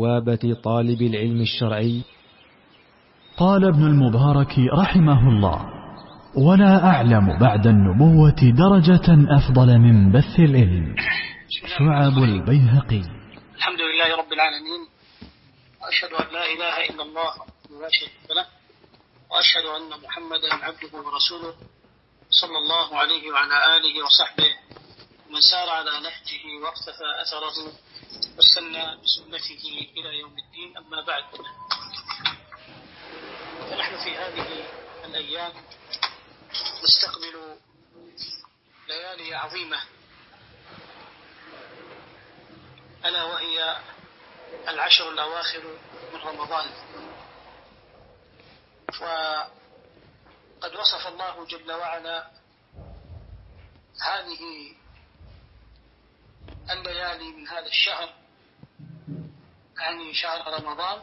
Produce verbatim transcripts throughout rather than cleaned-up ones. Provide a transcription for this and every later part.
بوابة طالب العلم الشرعي. قال ابن المبارك رحمه الله: ولا أعلم بعد النبوة درجة أفضل من بث العلم. شعب البيهقي. الحمد لله رب العالمين، وأشهد أن لا إله إلا الله لا شريك له، وأشهد أن محمدا عبده ورسوله صلى الله عليه وعلى آله وصحبه ومن سار على نهجه واقتفى أثره واستنى بسنته إلى يوم الدين. أما بعد، فنحن في هذه الأيام نستقبل ليالي عظيمة، ألا وهي العشر الأواخر من رمضان. وقد وصف الله جل وعلا هذه الليالي من هذا الشهر، يعني شهر رمضان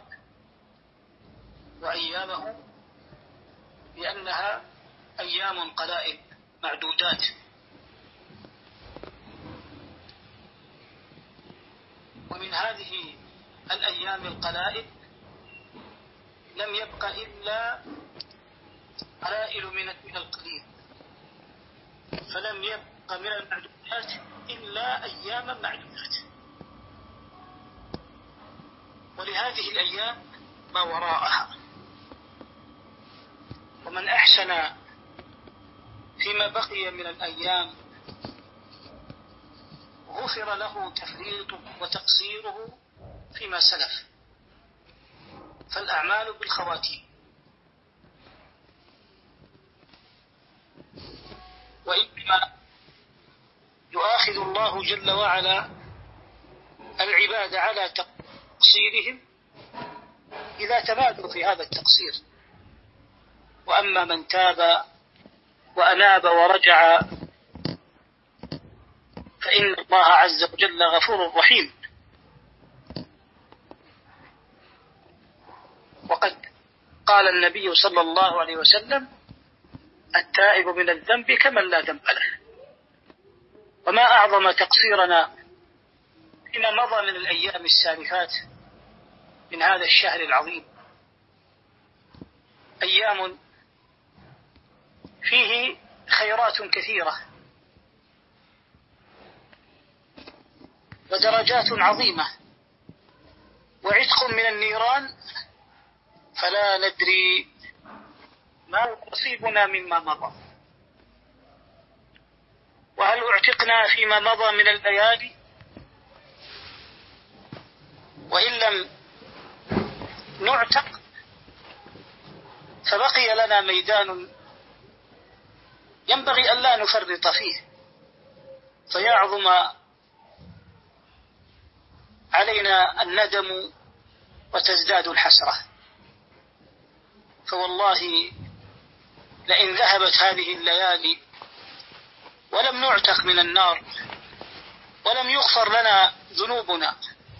وأيامه، بأنها أيام قلائل معدودات، ومن هذه الأيام القلائل لم يبق إلا قلائل من القليل، فلم يبق من المعدودات إلا أياما معدودات. ولهذه الأيام ما وراءها، ومن أحسن فيما بقي من الأيام غفر له تفريطه وتقصيره فيما سلف، فالأعمال بالخواتيم. وإنما يؤاخذ الله جل وعلا العباد على تقصيرهم إذا تمادوا في هذا التقصير. وأما من تاب وأناب ورجع فإن الله عز وجل غفور رحيم. وقد قال النبي صلى الله عليه وسلم: التائب من الذنب كمن لا ذنب له. وما أعظم تقصيرنا فيما مضى من الأيام السالفات من هذا الشهر العظيم، أيام فيه خيرات كثيرة ودرجات عظيمة وعتق من النيران، فلا ندري ما يصيبنا مما مضى. وهل اعتقنا فيما مضى من الليالي؟ وإن لم نعتق فبقي لنا ميدان ينبغي أن لا نفرط فيه، فيعظم علينا الندم وتزداد الحسرة. فوالله لئن ذهبت هذه الليالي ولم نعتق من النار ولم يغفر لنا ذنوبنا،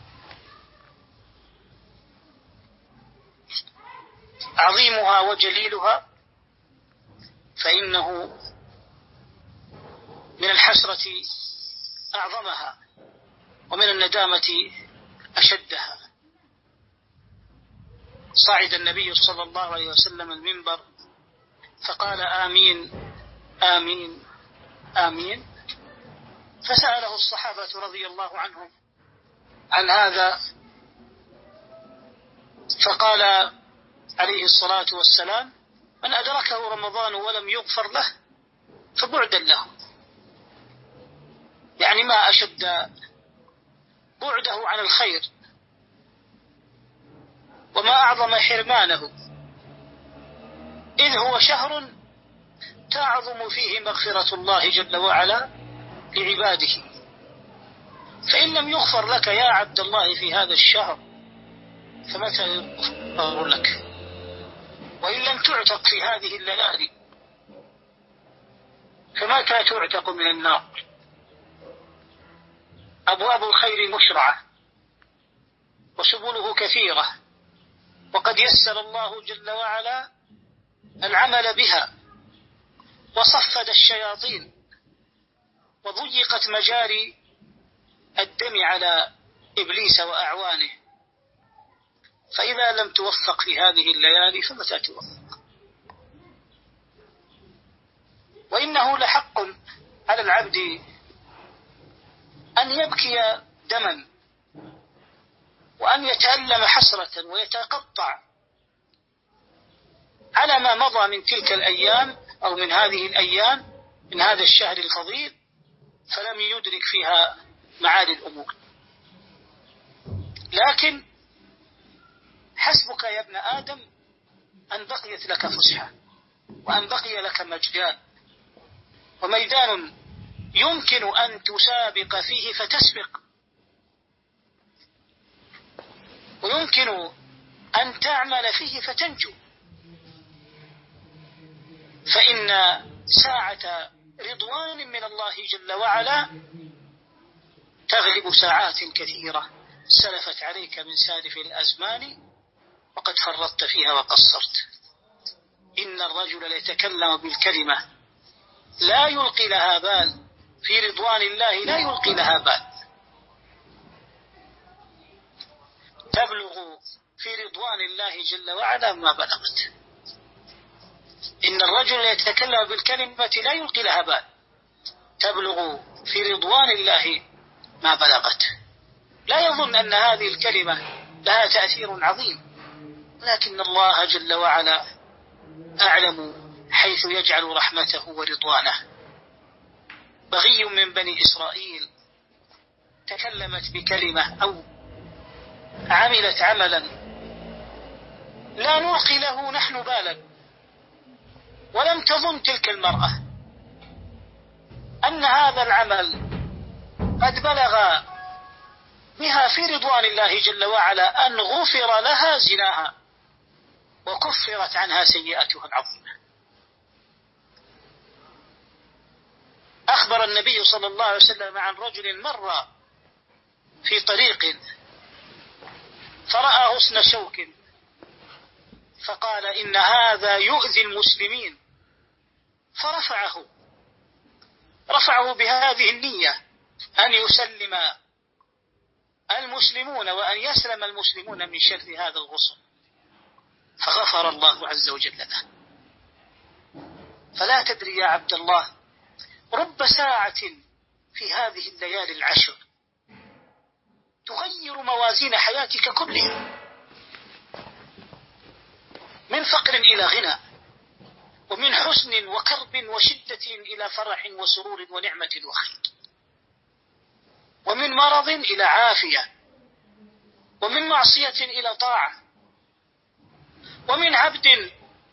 عظيمها وجليلها، فإنه من الحسرة أعظمها ومن الندامة أشدها. صعد النبي صلى الله عليه وسلم المنبر فقال: آمين آمين آمين. فسأله الصحابة رضي الله عنهم عن هذا، فقال عليه الصلاة والسلام: من أدركه رمضان ولم يغفر له فبعدا له. يعني ما أشد بعده عن الخير وما أعظم حرمانه، إذ هو شهر تعظم فيه مغفرة الله جل وعلا لعباده. فإن لم يغفر لك يا عبد الله في هذا الشهر فمتى يغفر لك؟ وإن لم تعتق في هذه الليالي فمتى تعتق من النار؟ أبواب الخير مشرعة وسبله كثيرة، وقد يسر الله جل وعلا العمل بها، وصفد الشياطين، وضيقت مجاري الدم على إبليس وأعوانه، فإذا لم توفق في هذه الليالي فمتى توفق؟ وإنه لحق على العبد أن يبكي دما وأن يتألم حسرة ويتقطع على ما مضى من تلك الأيام أو من هذه الأيام من هذا الشهر الفضيل فلم يدرك فيها معالي الأمور. لكن حسبك يا ابن آدم أن بقيت لك فسحة وأن بقي لك مجال وميدان يمكن أن تسابق فيه فتسبق، ويمكن أن تعمل فيه فتنجو، فإن ساعة رضوان من الله جل وعلا تغلب ساعات كثيرة سلفت عليك من سالف الأزمان وقد فرطت فيها وقصرت. إن الرجل ليتكلم بالكلمة لا يلقي لها بال، في رضوان الله لا يلقي لها بال، تبلغ في رضوان الله جل وعلا ما بلغت. إن الرجل يتكلم بالكلمة لا يلقي لها بال، تبلغ في رضوان الله ما بلغت. لا يظن أن هذه الكلمة لها تأثير عظيم، لكن الله جل وعلا أعلم حيث يجعل رحمته ورضوانه. بغي من بني إسرائيل تكلمت بكلمة أو عملت عملا لا نلقي له نحن بالا، ولم تظن تلك المرأة أن هذا العمل قد بلغ بها في رضوان الله جل وعلا أن غفر لها زناها وكفرت عنها سيئاتها العظيمة. أخبر النبي صلى الله عليه وسلم عن رجل مر في طريق فرأى غصن شوك فقال إن هذا يؤذي المسلمين، فرفعه رفعه بهذه النية أن يسلم المسلمون وأن يسلم المسلمون من شر هذا الغصن، فغفر الله عز وجل له. فلا تدري يا عبد الله، رب ساعة في هذه الليالي العشر تغير موازين حياتك كلها، من فقر إلى غنى، ومن حزن وكرب وشدة إلى فرح وسرور ونعمة وخير، ومن مرض إلى عافية، ومن معصية إلى طاعة، ومن عبد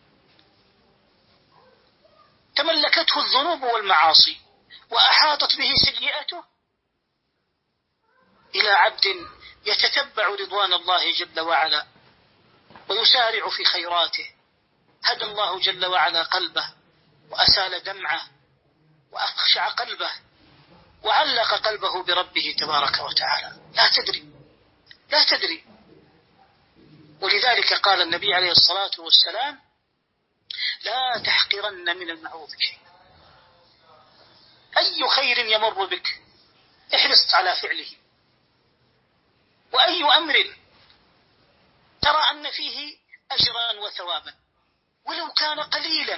تملكته الذنوب والمعاصي وأحاطت به سيئته إلى عبد يتتبع رضوان الله جل وعلا ويسارع في خيراته. هدى الله جل وعلا قلبه وأسال دمعه وأخشع قلبه وعلق قلبه بربه تبارك وتعالى. لا تدري لا تدري ولذلك قال النبي عليه الصلاة والسلام لا تحقرن من المعروف شيئا. أي خير يمر بك احرص على فعله، وأي أمر ترى أن فيه أجرا وثوابا ولو كان قليلا،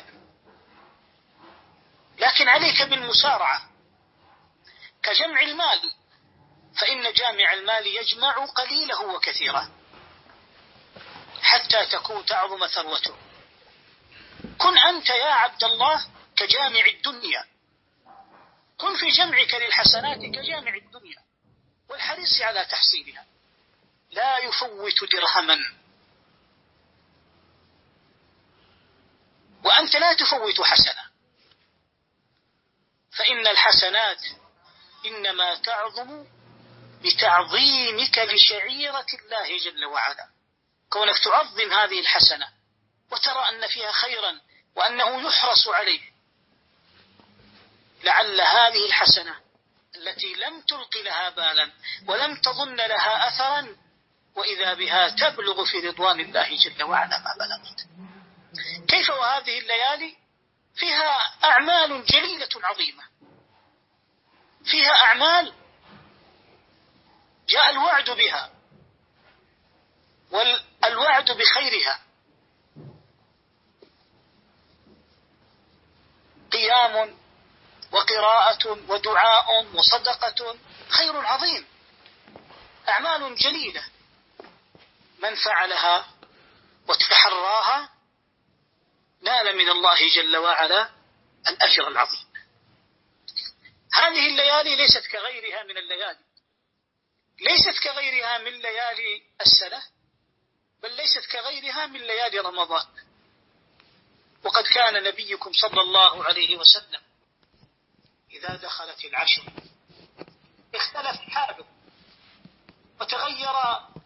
لكن عليك بالمسارعة. كجمع المال، فإن جامع المال يجمع قليله وكثيره حتى تكون تعظم ثروته. كن أنت يا عبد الله كجامع الدنيا، كن في جمعك للحسنات كجامع الدنيا والحريص على تحصيلها. لا يفوت درهما، وأنت لا تفوت حسنة، فإن الحسنات إنما تعظم بتعظيمك لشعيرة الله جل وعلا. كونك تعظم هذه الحسنة وترى أن فيها خيرا وأنه يحرص عليه، لعل هذه الحسنة التي لم تلق لها بالا ولم تظن لها أثرا وإذا بها تبلغ في رضوان الله جل وعلا ما بلغت. كيف وهذه الليالي فيها أعمال جليلة عظيمة، فيها أعمال جاء الوعد بها، والوعد يشهد بخيرها قيام وقراءة ودعاء وصدقة، خير عظيم، أعمال جليلة، من فعلها وتحراها نال من الله جل وعلا الأجر العظيم. هذه الليالي ليست كغيرها من الليالي، ليست كغيرها من ليالي السنة، بل ليست كغيرها من ليالي رمضان. وقد كان نبيكم صلى الله عليه وسلم إذا دخلت العشر اختلف حاله وتغير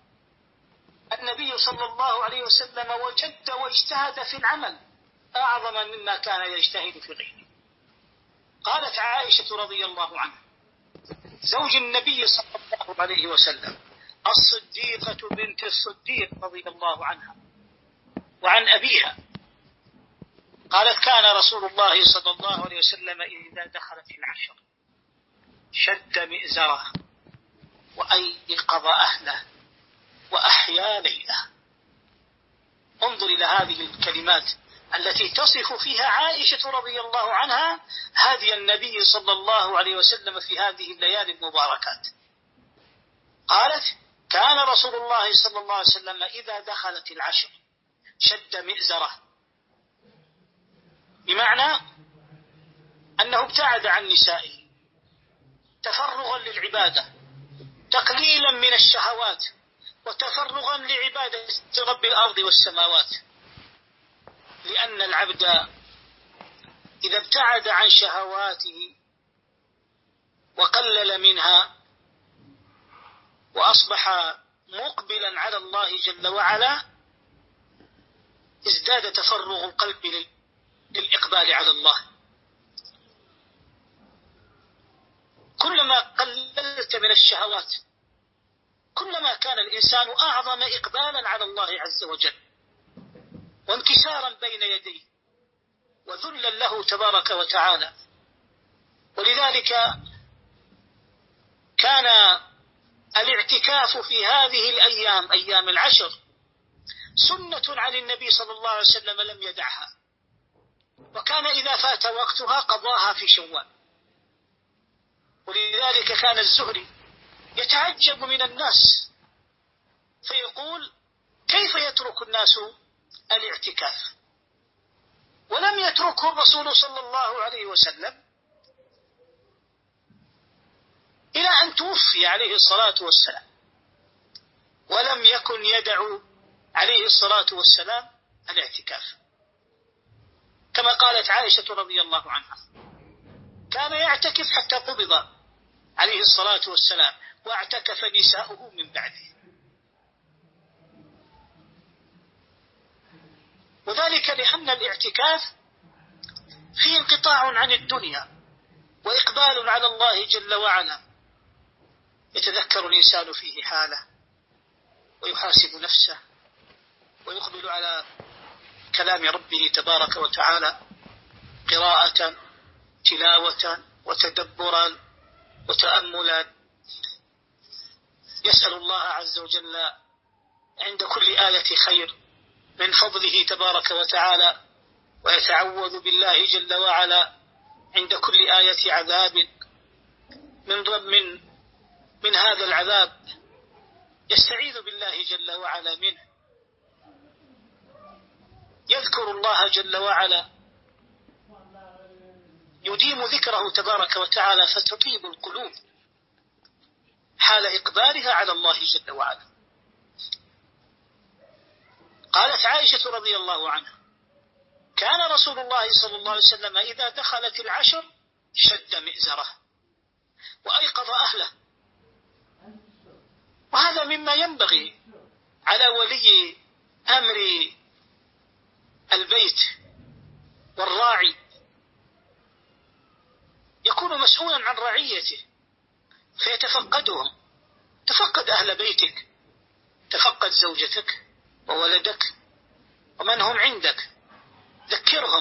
النبي صلى الله عليه وسلم، وجد واجتهد في العمل أعظم مما كان يجتهد في غيره. قالت عائشة رضي الله عنها زوج النبي صلى الله عليه وسلم الصديقة بنت الصديق رضي الله عنها وعن أبيها، قالت كان رسول الله صلى الله عليه وسلم إذا دخلت العشر شد مئزره وأيقظ أهله وأحيا ليله. انظر إلى هذه الكلمات التي تصف فيها عائشة رضي الله عنها هدي النبي صلى الله عليه وسلم في هذه الليالي المباركات. قالت كان رسول الله صلى الله عليه وسلم إذا دخلت العشر شد مئزره، بمعنى أنه ابتعد عن نسائه تفرغا للعبادة، تقليلا من الشهوات، وتفرغا لعبادة رب الأرض والسماوات. لأن العبد إذا ابتعد عن شهواته وقلل منها وأصبح مقبلا على الله جل وعلا ازداد تفرغ القلب للإقبال على الله. كلما قللت من الشهوات كلما كان الإنسان أعظم إقبالا على الله عز وجل وانكسارا بين يديه وذلا له تبارك وتعالى. ولذلك كان الاعتكاف في هذه الأيام أيام العشر سنة عن النبي صلى الله عليه وسلم لم يدعها، وكان إذا فات وقتها قضاها في شوال. ولذلك كان الزهري يتعجب من الناس فيقول كيف يترك الناس الاعتكاف ولم يتركه الرسول صلى الله عليه وسلم إلى أن توفي عليه الصلاة والسلام، ولم يكن يدعو عليه الصلاة والسلام الاعتكاف. كما قالت عائشة رضي الله عنها كان يعتكف حتى قبض عليه الصلاة والسلام واعتكف نساؤه من بعده. وذلك لأن الاعتكاف فيه انقطاع عن الدنيا وإقبال على الله جل وعلا، يتذكر الإنسان فيه حاله ويحاسب نفسه ويقبل على كلام ربه تبارك وتعالى قراءة تلاوة وتدبرا وتأملا، يسأل الله عز وجل عند كل آية خير من فضله تبارك وتعالى، ويتعوذ بالله جل وعلا عند كل آية عذاب من من من هذا العذاب، يستعيذ بالله جل وعلا منه، يذكر الله جل وعلا، يديم ذكره تبارك وتعالى فتطيب القلوب حال إقبالها على الله جل وعلا. قالت عائشة رضي الله عنها كان رسول الله صلى الله عليه وسلم إذا دخلت العشر شد مئزره وأيقظ أهله. وهذا مما ينبغي على ولي أمر البيت والراعي، يكون مسؤولا عن رعيته فيتفقدهم. تفقد أهل بيتك، تفقد زوجتك وولدك ومن هم عندك، ذكرهم،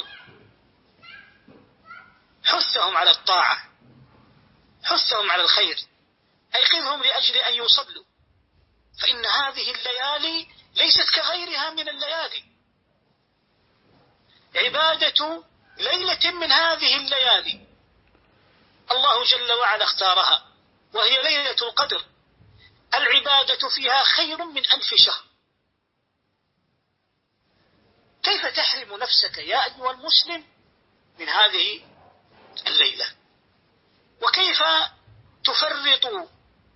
حثهم على الطاعة، حثهم على الخير، أيقظهم لأجل أن يصلوا، فإن هذه الليالي ليست كغيرها من الليالي. عبادة ليلة من هذه الليالي الله جل وعلا اختارها، وهي ليلة القدر، العبادة فيها خير من ألف شهر. كيف تحرم نفسك يا أيها المسلم من هذه الليلة؟ وكيف تفرط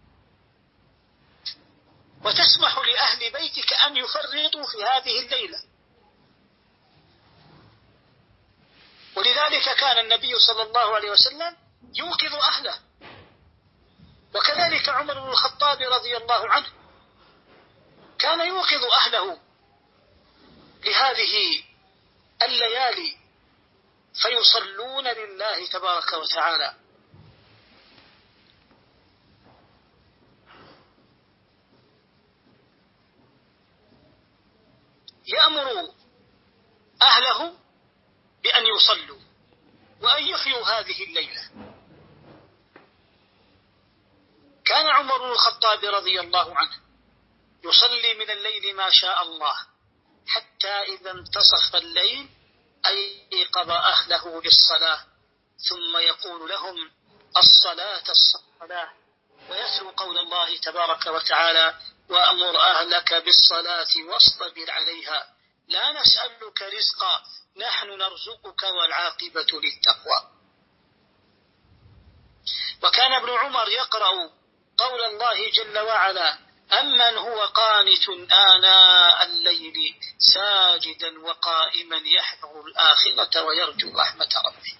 وتسمح لأهل بيتك أن يفرطوا في هذه الليلة؟ ولذلك كان النبي صلى الله عليه وسلم يوقظ أهله، وكذلك عمر بن الخطاب رضي الله عنه كان يوقظ أهله لهذه الليالي فيصلون لله تبارك وتعالى. يأمر أهله بأن يصلوا وأن يحيوا هذه الليلة. كان عمر بن الخطاب رضي الله عنه يصلي من الليل ما شاء الله، حتى إذا انتصف الليل أيقظ أهله للصلاة، ثم يقول لهم الصلاة الصلاة، ويتلو قول الله تبارك وتعالى وأمر أهلك بالصلاة واصطبر عليها لا نسألك رزقا نحن نرزقك والعاقبة للتقوى. وكان ابن عمر يقرأ قول الله جل وعلا أمن هو قانت آناء الليل ساجدا وقائما يحذر الآخرة ويرجو رحمة ربه.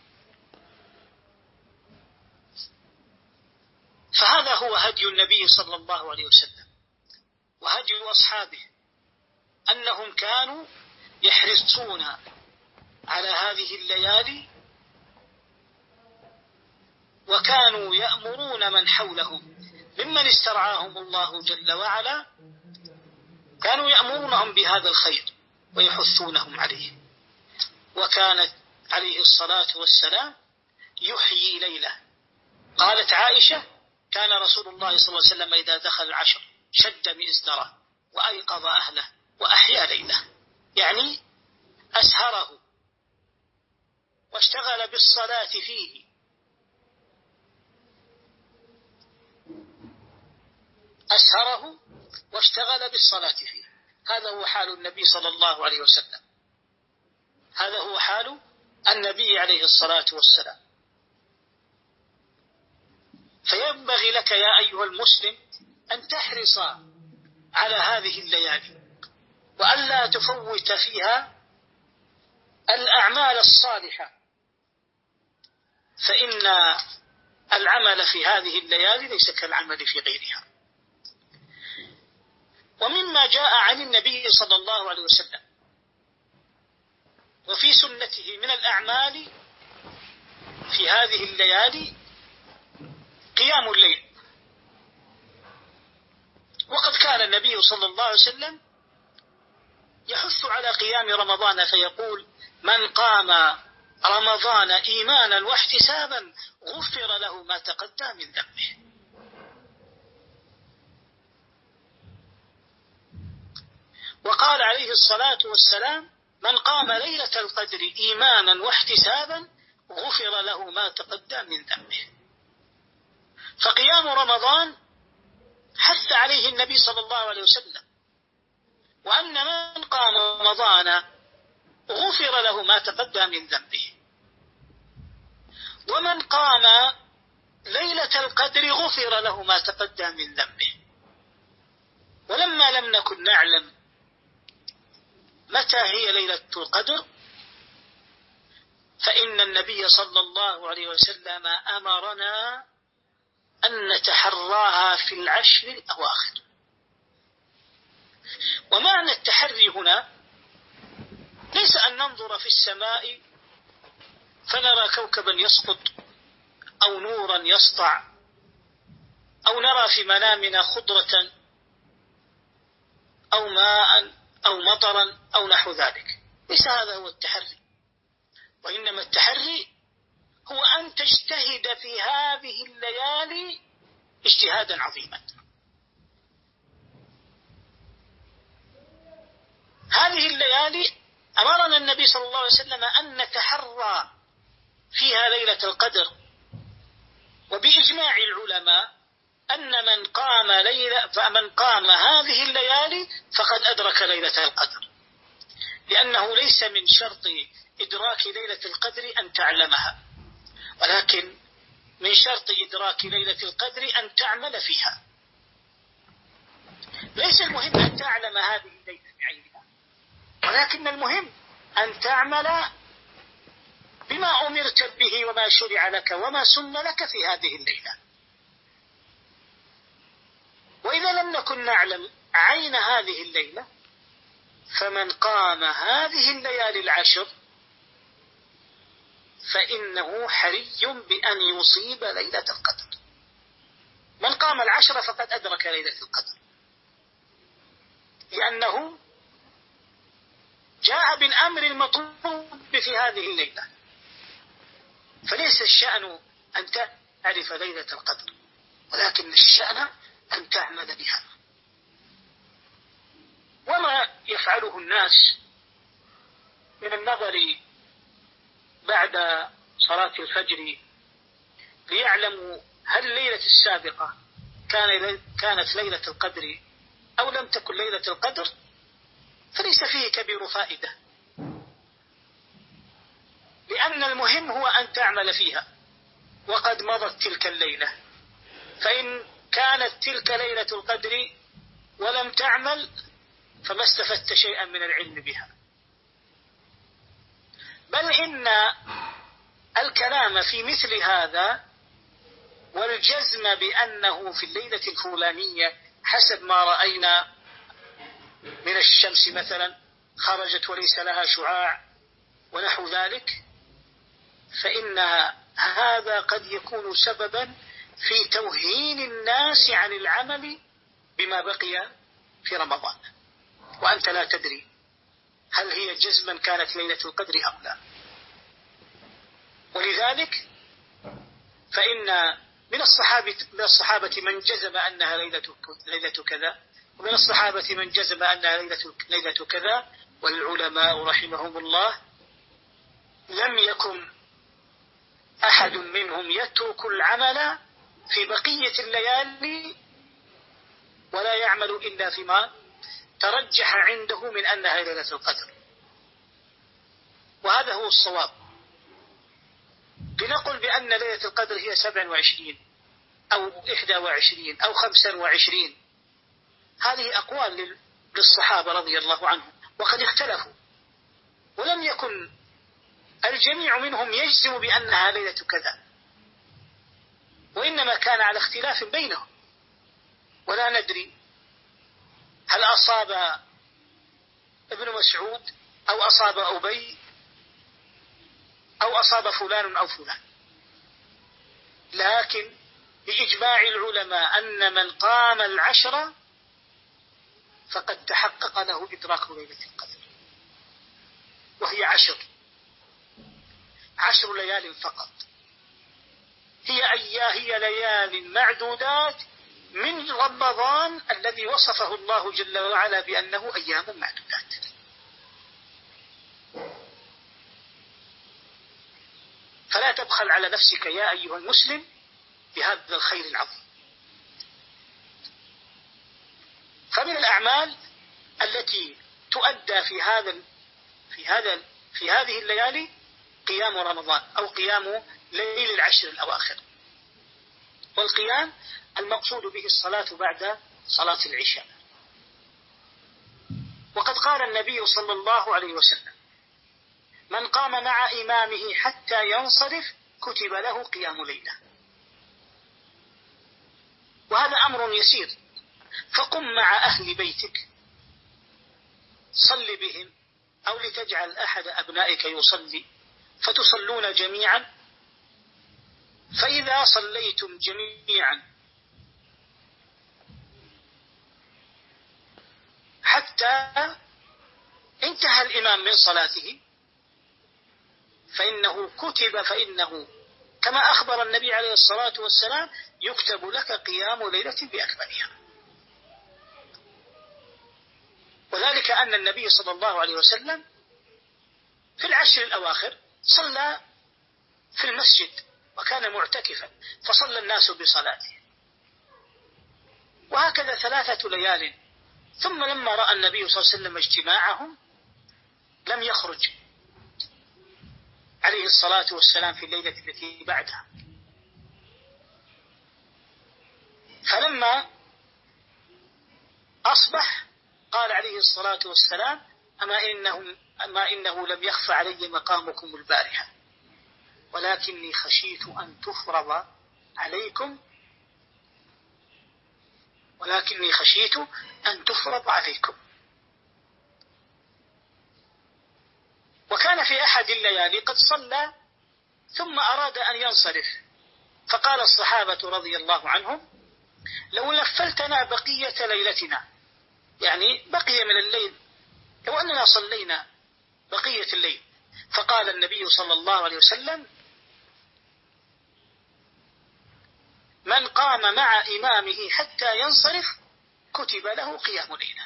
فهذا هو هدي النبي صلى الله عليه وسلم وهدي أصحابه، أنهم كانوا يحرصون على هذه الليالي، وكانوا يأمرون من حولهم ممن استرعاهم الله جل وعلا، كانوا يأمرونهم بهذا الخير ويحثونهم عليه. وكانت عليه الصلاة والسلام يحيي ليلة. قالت عائشة كان رسول الله صلى الله عليه وسلم إذا دخل العشر شد مئزره وأيقظ أهله وأحيا ليله، يعني أسهره واشتغل بالصلاة فيه. أسهره واشتغل بالصلاة فيه. هذا هو حال النبي صلى الله عليه وسلم، هذا هو حال النبي عليه الصلاة والسلام. فينبغي لك يا أيها المسلم أن تحرص على هذه الليالي، وألا تفوت فيها الأعمال الصالحة، فإن العمل في هذه الليالي ليس كالعمل في غيرها. ومما جاء عن النبي صلى الله عليه وسلم وفي سنته من الأعمال في هذه الليالي قيام الليل. وقد كان النبي صلى الله عليه وسلم يحث على قيام رمضان فيقول من قام رمضان إيمانا واحتسابا غفر له ما تقدم من ذنبه. وقال عليه الصلاة والسلام من قام ليلة القدر إيمانا واحتسابا غفر له ما تقدم من ذنبه. فقيام رمضان حث عليه النبي صلى الله عليه وسلم، وأن من قام رمضان غفر له ما تقدم من ذنبه، ومن قام ليلة القدر غفر له ما تقدم من ذنبه. ولما لم نكن نعلم متى هي ليلة القدر، فإن النبي صلى الله عليه وسلم أمرنا أن نتحراها في العشر الأواخر. ومعنى التحري هنا ليس أن ننظر في السماء فنرى كوكبا يسقط أو نورا يسطع أو نرى في منامنا خضرة أو ماء أو مطرا أو نحو ذلك، ليس هذا هو التحري. وإنما التحري هو أن تجتهد في هذه الليالي اجتهادا عظيما. هذه الليالي أمرنا النبي صلى الله عليه وسلم أن نتحرى فيها ليلة القدر، وبإجماع العلماء أن من قام ليلة فمن قام هذه الليالي فقد أدرك ليلة القدر، لأنه ليس من شرط إدراك ليلة القدر أن تعلمها، ولكن من شرط إدراك ليلة القدر أن تعمل فيها. ليس المهم أن تعلم هذه الليلة بعينها، ولكن المهم أن تعمل بما أمرت به وما شرع لك وما سن لك في هذه الليلة. وإذا لم نكن نعلم عين هذه الليلة، فمن قام هذه الليالي العشر فإنه حري بأن يصيب ليلة القدر. من قام العشر فقد أدرك ليلة القدر، لأنه جاء بالأمر المطلوب في هذه الليلة. فليس الشأن أن تعرف ليلة القدر، ولكن الشأن أن تعمل بها. وما يفعله الناس من النظر بعد صلاة الفجر ليعلموا هل الليلة السابقة كانت ليلة القدر أو لم تكن ليلة القدر، فليس فيه كبير فائدة، لأن المهم هو أن تعمل فيها، وقد مضت تلك الليلة. فإن كانت تلك ليلة القدر ولم تعمل فما استفدت شيئا من العلم بها. بل إن الكلام في مثل هذا والجزم بأنه في الليلة الفلانية حسب ما رأينا من الشمس مثلا خرجت وليس لها شعاع ونحو ذلك، فإن هذا قد يكون سببا في توهين الناس عن العمل بما بقي في رمضان، وأنت لا تدري هل هي جزما كانت ليلة القدر أم لا. ولذلك فإن من الصحابة من الصحابة من جزم أنها ليلة ليلة كذا، ومن الصحابة من جزم أنها ليلة ليلة كذا، والعلماء رحمهم الله لم يكن أحد منهم يترك العمل في بقية الليالي ولا يعمل إلا فيما ترجح عنده من أنها ليلة القدر. وهذا هو الصواب. لنقل بأن ليلة القدر هي سبع وعشرين أو إحدى وعشرين أو خمسا وعشرين، هذه أقوال للصحابة رضي الله عنهم، وقد اختلفوا، ولم يكن الجميع منهم يجزم بأنها ليلة كذا، وإنما كان على اختلاف بينهم. ولا ندري هل أصاب ابن مسعود أو أصاب أبي أو أصاب فلان أو فلان، لكن بإجماع العلماء أن من قام العشر فقد تحقق له إدراك ليلة القدر، وهي عشر عشر ليال فقط، هي أيام هي ليال معدودات من رمضان الذي وصفه الله جل وعلا بأنه أيام معدودات. فلا تبخل على نفسك يا أيها المسلم بهذا الخير العظيم. فمن الأعمال التي تؤدى في هذا في هذا في هذه الليالي قيام رمضان أو قيام ليل العشر الأواخر. والقيام المقصود به الصلاة بعد صلاة العشاء. وقد قال النبي صلى الله عليه وسلم: من قام مع إمامه حتى ينصرف كتب له قيام ليلة. وهذا أمر يسير، فقم مع أهل بيتك صل بهم، أو لتجعل أحد أبنائك يصلي فتصلون جميعا. فإذا صليتم جميعا حتى انتهى الإمام من صلاته فإنه كتب فإنه كما أخبر النبي عليه الصلاة والسلام يكتب لك قيام ليلة بأكملها. وذلك أن النبي صلى الله عليه وسلم في العشر الأواخر صلى في المسجد وكان معتكفا، فصلى الناس بصلاته، وهكذا ثلاثة ليال. ثم لما رأى النبي صلى الله عليه وسلم اجتماعهم لم يخرج عليه الصلاة والسلام في الليلة التي بعدها. فلما أصبح قال عليه الصلاة والسلام: أما إنه, أما إنه لم يخف علي مقامكم البارحة، ولكني خشيت أن تفرض عليكم ولكني خشيت أن تفرض عليكم. وكان في أحد الليالي قد صلى ثم أراد أن ينصرف، فقال الصحابة رضي الله عنهم: لو نفلتنا بقية ليلتنا، يعني بقي من الليل، لو أننا صلينا بقية الليل. فقال النبي صلى الله عليه وسلم: من قام مع إمامه حتى ينصرف كتب له قيام ليلة.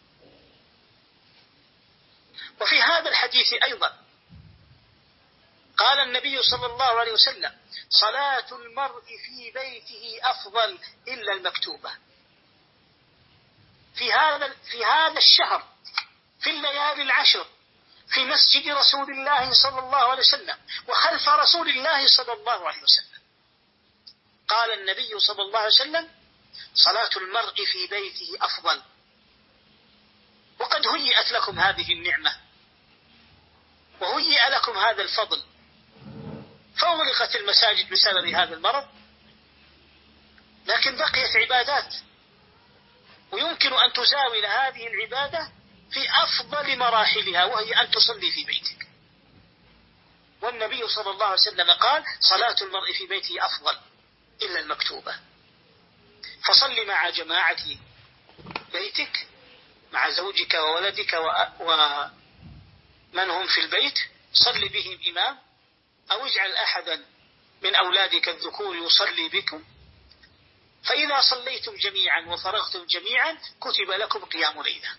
وفي هذا الحديث أيضا قال النبي صلى الله عليه وسلم: صلاة المرء في بيته أفضل إلا المكتوبة. في هذا في هذا الشهر، في الليالي العشر، في مسجد رسول الله صلى الله عليه وسلم وخلف رسول الله صلى الله عليه وسلم، قال النبي صلى الله عليه وسلم: صلاة المرء في بيته أفضل. وقد هيئت لكم هذه النعمة وهيئ لكم هذا الفضل، فأغلقت المساجد بسبب هذا المرض، لكن بقيت عبادات، ويمكن أن تزاول هذه العبادة في أفضل مراحلها، وهي أن تصلي في بيتك. والنبي صلى الله عليه وسلم قال: صلاة المرء في بيته أفضل إلا المكتوبة. فصل مع جماعة بيتك، مع زوجك وولدك ومن هم في البيت، صل بهم إمام، أو اجعل أحدا من أولادك الذكور يصلي بكم، فإذا صليتم جميعا وفرغتم جميعا كتب لكم قيام ليلة.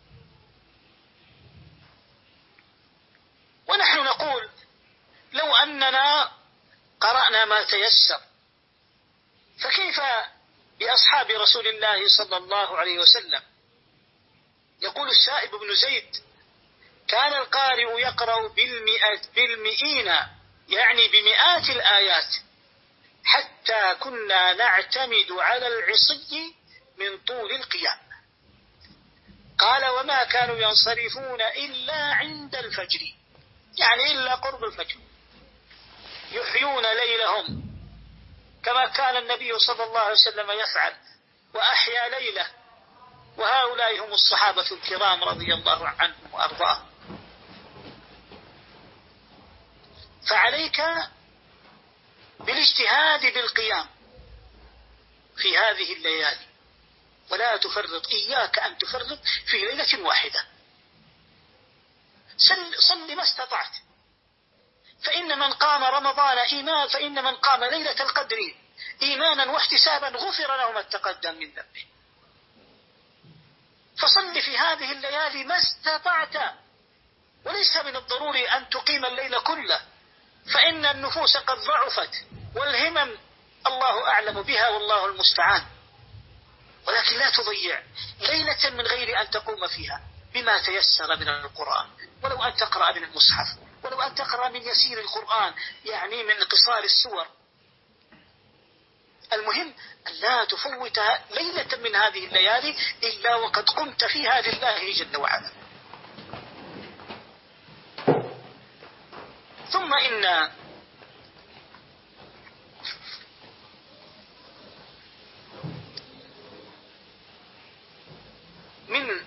ونحن نقول: لو أننا قرأنا ما تيسر، فكيف بأصحاب رسول الله صلى الله عليه وسلم؟ يقول السائب بن زيد: كان القارئ يقرأ بالمئة بالمئين، يعني بمئات الآيات، حتى كنا نعتمد على العصي من طول القيام. قال: وما كانوا ينصرفون إلا عند الفجر، يعني إلا قرب الفجر، يحيون ليلهم كما كان النبي صلى الله عليه وسلم يفعل، وأحيا ليله. وهؤلاء هم الصحابة الكرام رضي الله عنهم وأرضاهم. فعليك بالاجتهاد بالقيام في هذه الليالي، ولا تفرط، إياك أن تفرط في ليلة واحدة. صل ما استطعت، فإن من قام رمضان إيمان فإن من قام ليلة القدر إيمانا واحتسابا غفر له ما تقدم من ذنبه. فصل في هذه الليالي ما استطعت، وليس من الضروري أن تقيم الليل كله، فإن النفوس قد ضعفت والهمم الله أعلم بها والله المستعان. ولكن لا تضيع ليلة من غير أن تقوم فيها بما تيسر من القرآن، ولو أن تقرأ من المصحف، ولو أن تقرأ من يسير القرآن، يعني من قصار السور. المهم أن لا تفوت ليلة من هذه الليالي إلا وقد قمت فيها لله جل وعلا. ثم إن من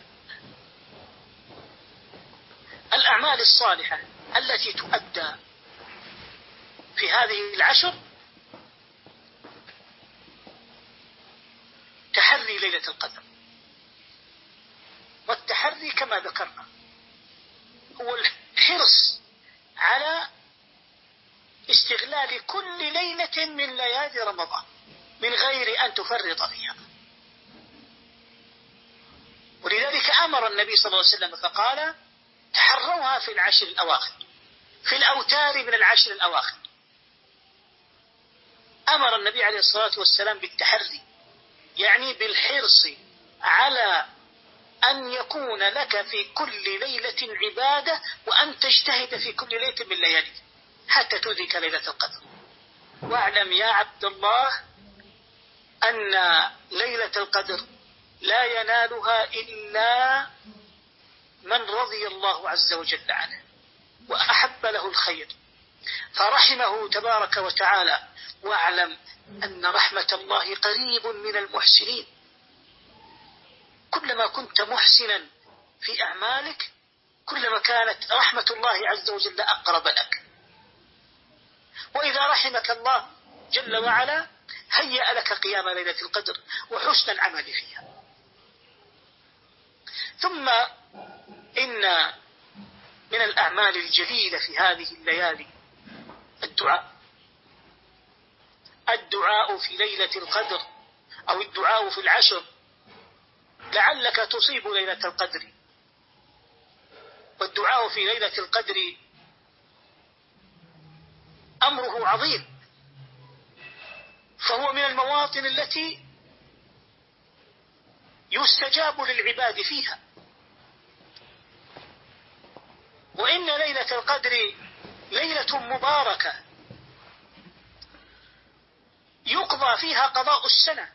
الأعمال الصالحة التي تؤدى في هذه العشر تحري ليلة القدر. والتحري كما ذكرنا هو الحرص على استغلال كل ليلة من ليالي رمضان من غير أن تفرط فيها. ولذلك أمر النبي صلى الله عليه وسلم فقال تحروها في العشر الأواخر، في الأوتار من العشر الأواخر. أمر النبي عليه الصلاة والسلام بالتحري، يعني بالحرص على أن يكون لك في كل ليلة عبادة، وأن تجتهد في كل ليلة من الليالي حتى تدرك ليلة القدر. واعلم يا عبد الله أن ليلة القدر لا ينالها إلا من رضي الله عز وجل عنه وأحب له الخير فرحمه تبارك وتعالى. واعلم أن رحمة الله قريب من المحسنين. كلما كنت محسنا في أعمالك كلما كانت رحمة الله عز وجل أقرب لك. وإذا رحمك الله جل وعلا هيأ لك قيام ليلة القدر وحسن العمل فيها. ثم إن من الأعمال الجليلة في هذه الليالي الدعاء. الدعاء في ليلة القدر أو الدعاء في العشر لعلك تصيب ليلة القدر. والدعاء في ليلة القدر أمره عظيم، فهو من المواطن التي يستجاب للعباد فيها. وإن ليلة القدر ليلة مباركة يقضى فيها قضاء السنة،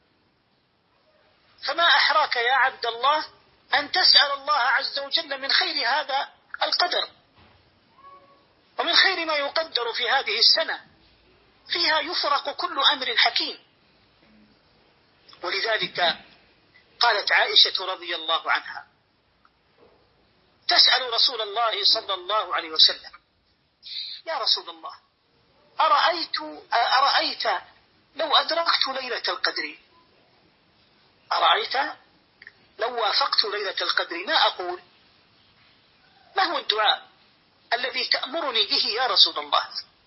فما أحراك يا عبد الله أن تسأل الله عز وجل من خير هذا القدر ومن خير ما يقدر في هذه السنة. فيها يفرق كل أمر حكيم. ولذلك قالت عائشة رضي الله عنها تسأل رسول الله صلى الله عليه وسلم: يا رسول الله، أرأيت, أرأيت لو أدركت ليلة القدر، أرأيت لو وافقت ليلة القدر ما أقول؟ ما هو الدعاء الذي تأمرني به يا رسول الله؟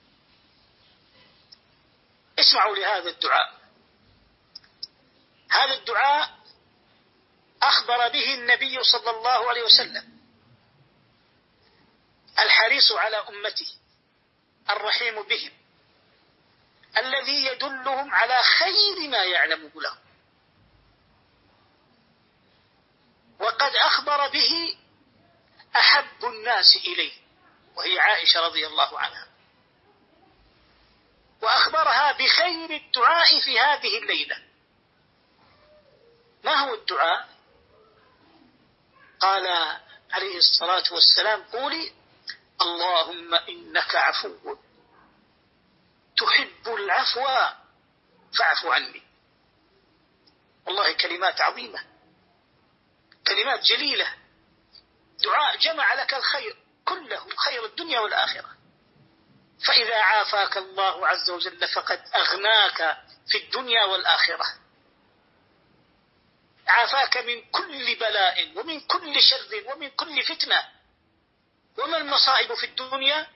اسمعوا لهذا الدعاء. هذا الدعاء أخبر به النبي صلى الله عليه وسلم، الحريص على أمته، الرحيم بهم، الذي يدلهم على خير ما يعلمه لهم. وقد أخبر به أحب الناس إليه وهي عائشة رضي الله عنها، وأخبرها بخير الدعاء في هذه الليلة. ما هو الدعاء؟ قال عليه الصلاة والسلام: قولي اللهم إنك عفو تحب العفو فاعف عني. والله كلمات عظيمة، كلمات جليلة، دعاء جمع لك الخير كله، خير الدنيا والآخرة. فإذا عافاك الله عز وجل فقد أغناك في الدنيا والآخرة، عافاك من كل بلاء ومن كل شر ومن كل فتنة. وما المصائب في الدنيا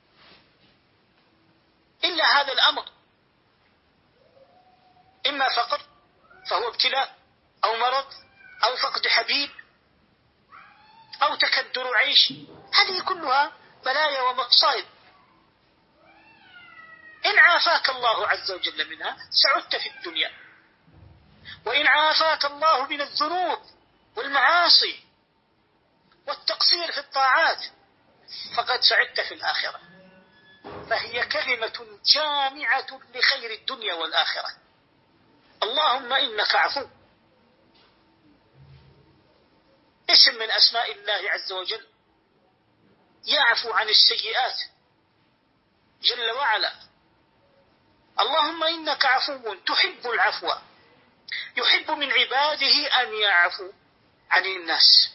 إلا هذا الأمر، إما فقر فهو ابتلاء، أو مرض، أو فقد حبيب، أو تكدر عيش. هذه كلها بلايا ومصائب. إن عافاك الله عز وجل منها سعدت في الدنيا، وإن عافاك الله من الذنوب والمعاصي والتقصير في الطاعات فقد سعدت في الآخرة. فهي كلمة جامعة لخير الدنيا والآخرة. اللهم إنك عفو، اسم من أسماء الله عز وجل، يعفو عن السيئات جل وعلا. اللهم إنك عفو تحب العفو، يحب من عباده أن يعفو عن الناس،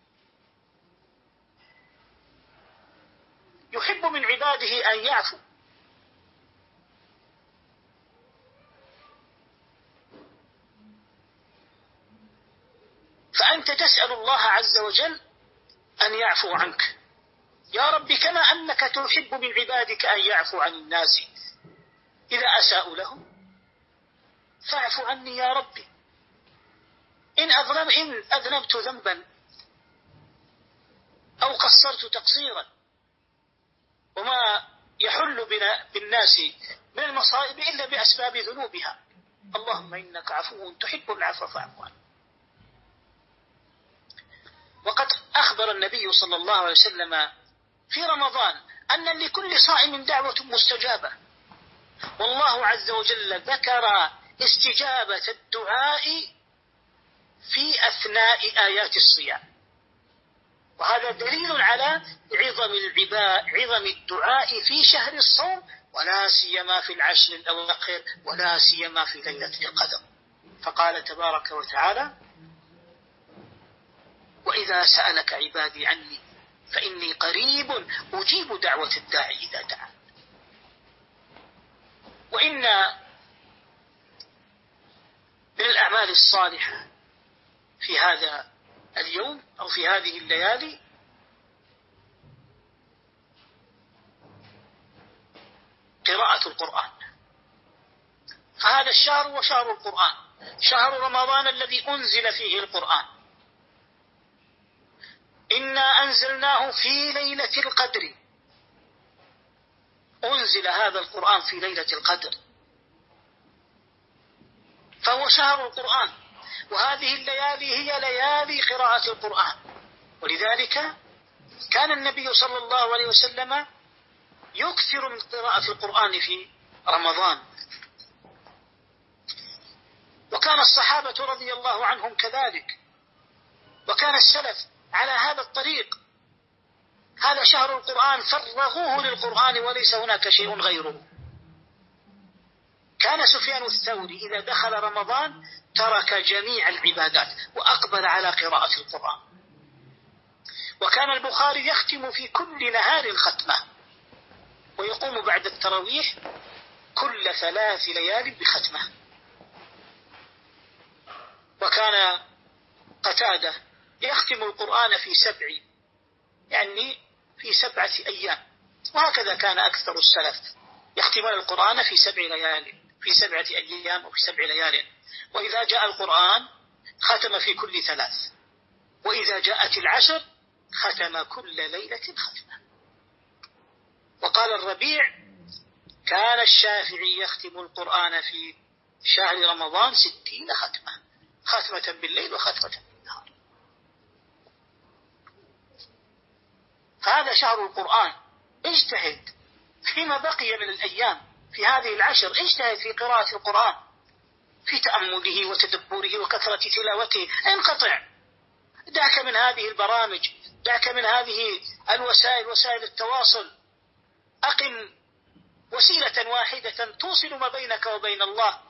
يحب من عباده أن يعفو. فأنت تسأل الله عز وجل أن يعفو عنك يا رب، كما أنك تحب من عبادك أن يعفو عن الناس إذا أساءوا لهم، فاعف عني يا ربي. إن أذنب إن أذنبت ذنبا أو قصرت تقصيرا، وما يحل بنا بالناس من المصائب إلا بأسباب ذنوبها. اللهم إنك عفو تحب العفو فاعف عني. وقد أخبر النبي صلى الله عليه وسلم في رمضان أن لكل صائم دعوة مستجابة، والله عز وجل ذكر استجابة الدعاء في أثناء آيات الصيام، وهذا دليل على عظم العباء عظم الدعاء في شهر الصوم، ولا سيما في العشر الأواخر، ولا سيما في ليلة القدر. فقال تبارك وتعالى: وإذا سألك عبادي عني فإني قريب أجيب دعوة الداعي إذا دعا. وإن من الأعمال الصالحة في هذا اليوم أو في هذه الليالي قراءة القرآن. فهذا الشهر هو شهر القرآن، شهر رمضان الذي أنزل فيه القرآن. إنا أنزلناه في ليلة القدر، أنزل هذا القرآن في ليلة القدر، فهو شهر القرآن، وهذه الليالي هي ليالي قراءة القرآن. ولذلك كان النبي صلى الله عليه وسلم يكثر من قراءة القرآن في رمضان، وكان الصحابة رضي الله عنهم كذلك، وكان السلف على هذا الطريق. هذا شهر القرآن، فرغوه للقرآن وليس هناك شيء غيره. كان سفيان الثوري إذا دخل رمضان ترك جميع العبادات وأقبل على قراءة القرآن. وكان البخاري يختم في كل نهار ختمة، ويقوم بعد التراويح كل ثلاث ليال بختمة. وكان قتادة يختم القرآن في سبع يعني في سبعة أيام، وهكذا كان أكثر السلف يختمون القرآن في سبع ليال في سبعة أيام وفي سبع ليال. وإذا جاء القرآن ختم في كل ثلاث، وإذا جاءت العشر ختم كل ليلة ختمة. وقال الربيع: كان الشافعي يختم القرآن في شهر رمضان ستين ختمة، ختمة بالليل وختمة بالنهار. فهذا شهر القرآن. اجتهد فيما بقي من الأيام في هذه العشر، اجتهد في قراءة القرآن، في تأمله وتدبره وكثرة تلاوته. انقطع، دعك من هذه البرامج، دعك من هذه الوسائل وسائل التواصل. أقم وسيلة واحدة توصل ما بينك وبين الله،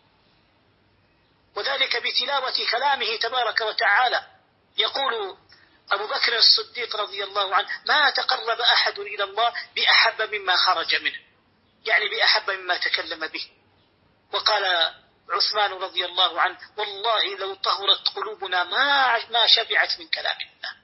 وذلك بتلاوة كلامه تبارك وتعالى. يقول أبو بكر الصديق رضي الله عنه: ما تقرب أحد إلى الله بأحب مما خرج منه، يعني بأحب مما تكلم به. وقال عثمان رضي الله عنه: والله لو طهرت قلوبنا ما ما شبعت من كلام الله.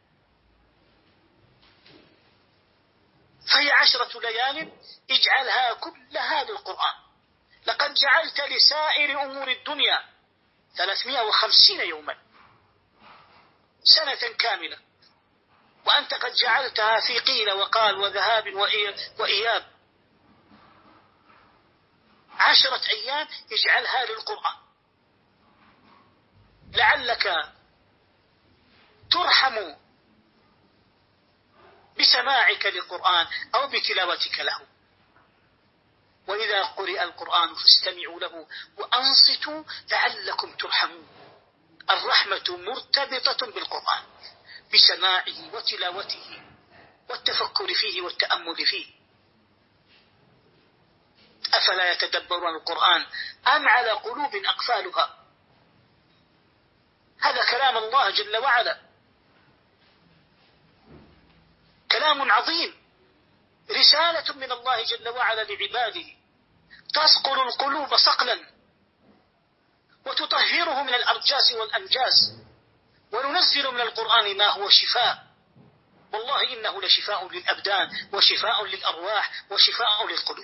فهي عشرة ليال اجعلها كلها للقرآن. لقد جعلت لسائر أمور الدنيا ثلاثمائة وخمسين يوما، سنة كاملة، وأنت قد جعلتها في قيل وقال وذهاب وإياب. عشرة أيام اجعلها للقرآن، لعلك ترحم بسماعك للقرآن أو بتلاوتك له. وإذا قرئ القرآن فاستمعوا له وأنصتوا لعلكم ترحمون. الرحمة مرتبطة بالقرآن، بسماعه وتلاوته والتفكر فيه والتأمل فيه. أفلا يتدبرون القرآن أم على قلوب أقفالها؟ هذا كلام الله جل وعلا، كلام عظيم، رسالة من الله جل وعلا لعباده تسقل القلوب صقلا وتطهره من الأرجاس والأنجاس. وننزل من القرآن ما هو شفاء، والله إنه لشفاء للأبدان وشفاء للأرواح وشفاء للقلوب.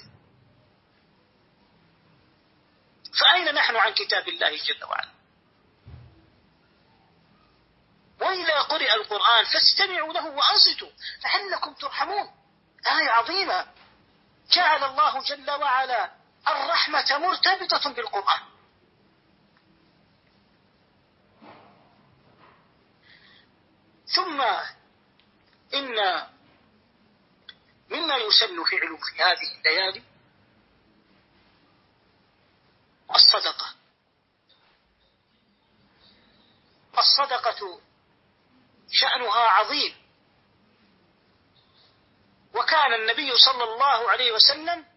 فأين نحن عن كتاب الله جل وعلا؟ وإذا قرئ القرآن فاستمعوا له وأنصتوا لعلكم ترحمون. آية عظيمة جعل الله جل وعلا الرحمة مرتبطة بالقرآن. ثم إن مما يسن فعله في هذه الليالي الصدقة. الصدقة شأنها عظيم، وكان النبي صلى الله عليه وسلم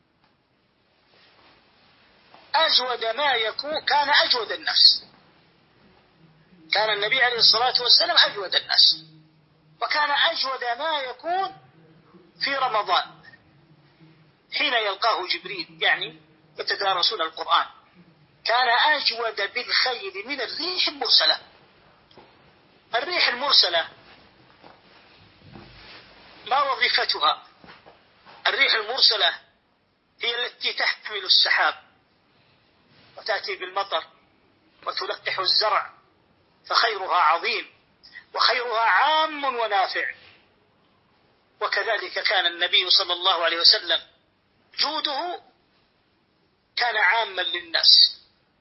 أجود ما يكون، كان أجود الناس، كان النبي عليه الصلاة والسلام أجود الناس، وكان أجود ما يكون في رمضان حين يلقاه جبريل، يعني يتدارسون القرآن. كان أجود بالخير من الريح المرسلة. الريح المرسلة ما وظيفتها؟ الريح المرسلة هي التي تحمل السحاب وتأتي بالمطر وتلقح الزرع، فخيرها عظيم وخيرها عام ونافع. وكذلك كان النبي صلى الله عليه وسلم جوده كان عاما للناس،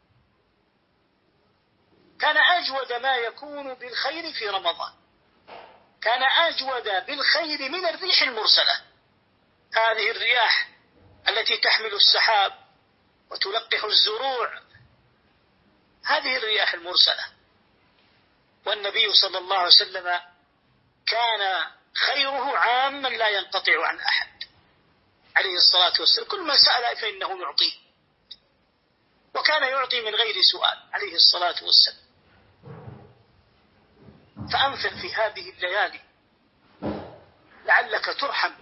كان أجود ما يكون بالخير في رمضان، كان أجود بالخير من الريح المرسلة. هذه الرياح التي تحمل السحاب وتلقح الزروع، هذه الرياح المرسلة. والنبي صلى الله عليه وسلم كان خيره عاما لا ينقطع عن أحد عليه الصلاة والسلام. كل من سأل فإنه يعطيه، وكان يعطي من غير سؤال عليه الصلاة والسلام. فأنفق في هذه الليالي لعلك ترحم.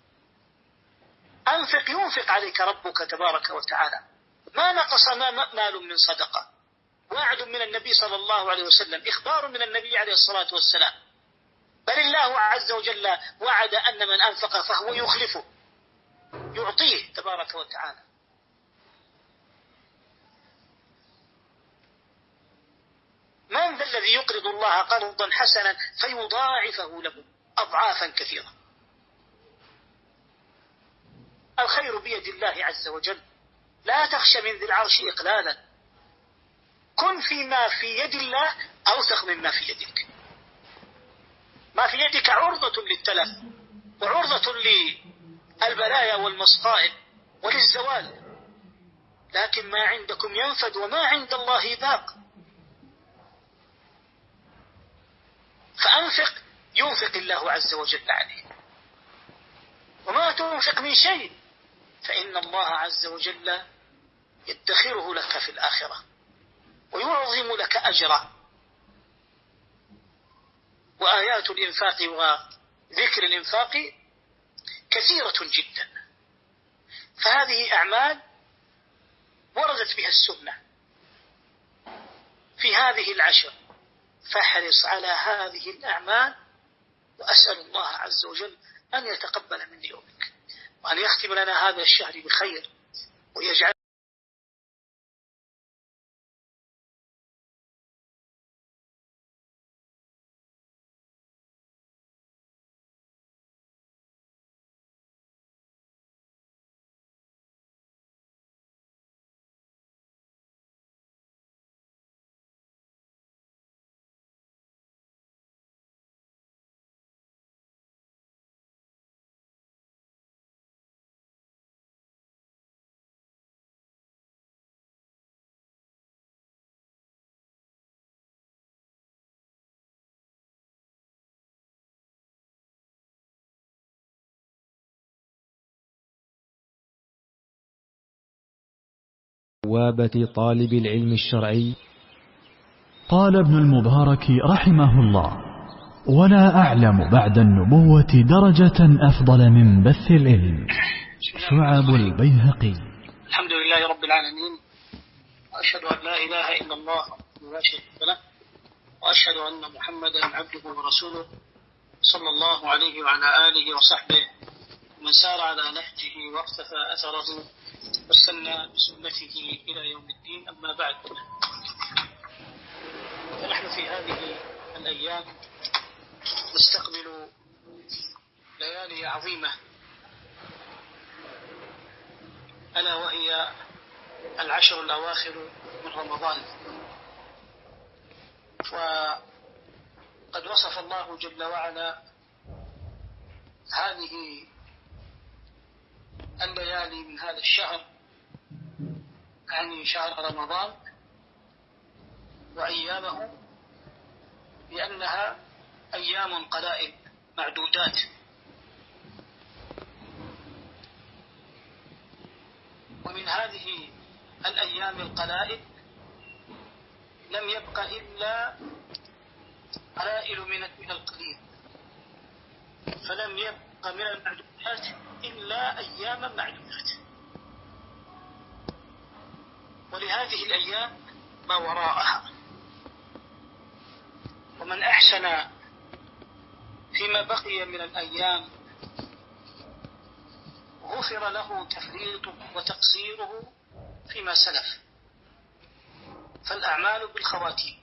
أنفق ينفق عليك ربك تبارك وتعالى. ما نقص مال من صدقة. وعد من النبي صلى الله عليه وسلم، إخبار من النبي عليه الصلاة والسلام. بل الله عز وجل وعد أن من أنفق فهو يخلفه، يعطيه تبارك وتعالى. من ذا الذي يقرض الله قرضا حسنا فيضاعفه له أضعافا كثيرة؟ الخير بيد الله عز وجل. لا تخش من ذي العرش إقلالا. كن فيما في يد الله أوثق مما في يدك. ما في يدك عرضة للتلف وعرضة للبلايا والمصائب وللزوال، لكن ما عندكم ينفد وما عند الله باق. فأنفق ينفق الله عز وجل عليه. وما تنفق من شيء فإن الله عز وجل يدخره لك في الآخرة ويعظم لك أجرا. وآيات الإنفاق وذكر الإنفاق كثيرة جدا، فهذه أعمال وردت بها السنة في هذه العشر. فاحرص على هذه الأعمال، وأسأل الله عز وجل أن يتقبل مني ومنك، وأن يختم لنا هذا الشهر بخير، ويجعل بوابة طالب العلم الشرعي. قال ابن المبارك رحمه الله: ولا أعلم بعد النبوة درجة أفضل من بث العلم. شعب البيهقي. الحمد لله رب العالمين، وأشهد أن لا إله إلا الله لا شريك له، وأشهد أن محمدا عبده ورسوله صلى الله عليه وعلى آله وصحبه ومن سار على نهجه واقتفى أثره واستنى بسنته إلى يوم الدين. أما بعد، فنحن في هذه الأيام نستقبل ليالي عظيمة، ألا وهي العشر الأواخر من رمضان. وقد وصف الله جل وعلا هذه الليالي من هذا الشهر، يعني شهر رمضان وأيامه، بأنها أيام قلائل معدودات. ومن هذه الأيام القلائل لم يبق إلا قلائل من القليل، فلم يبق من المعدودات إلا أياما معدودات. ولهذه الأيام ما وراءها. ومن أحسن فيما بقي من الأيام غفر له تفريطه وتقصيره فيما سلف، فالأعمال بالخواتيم.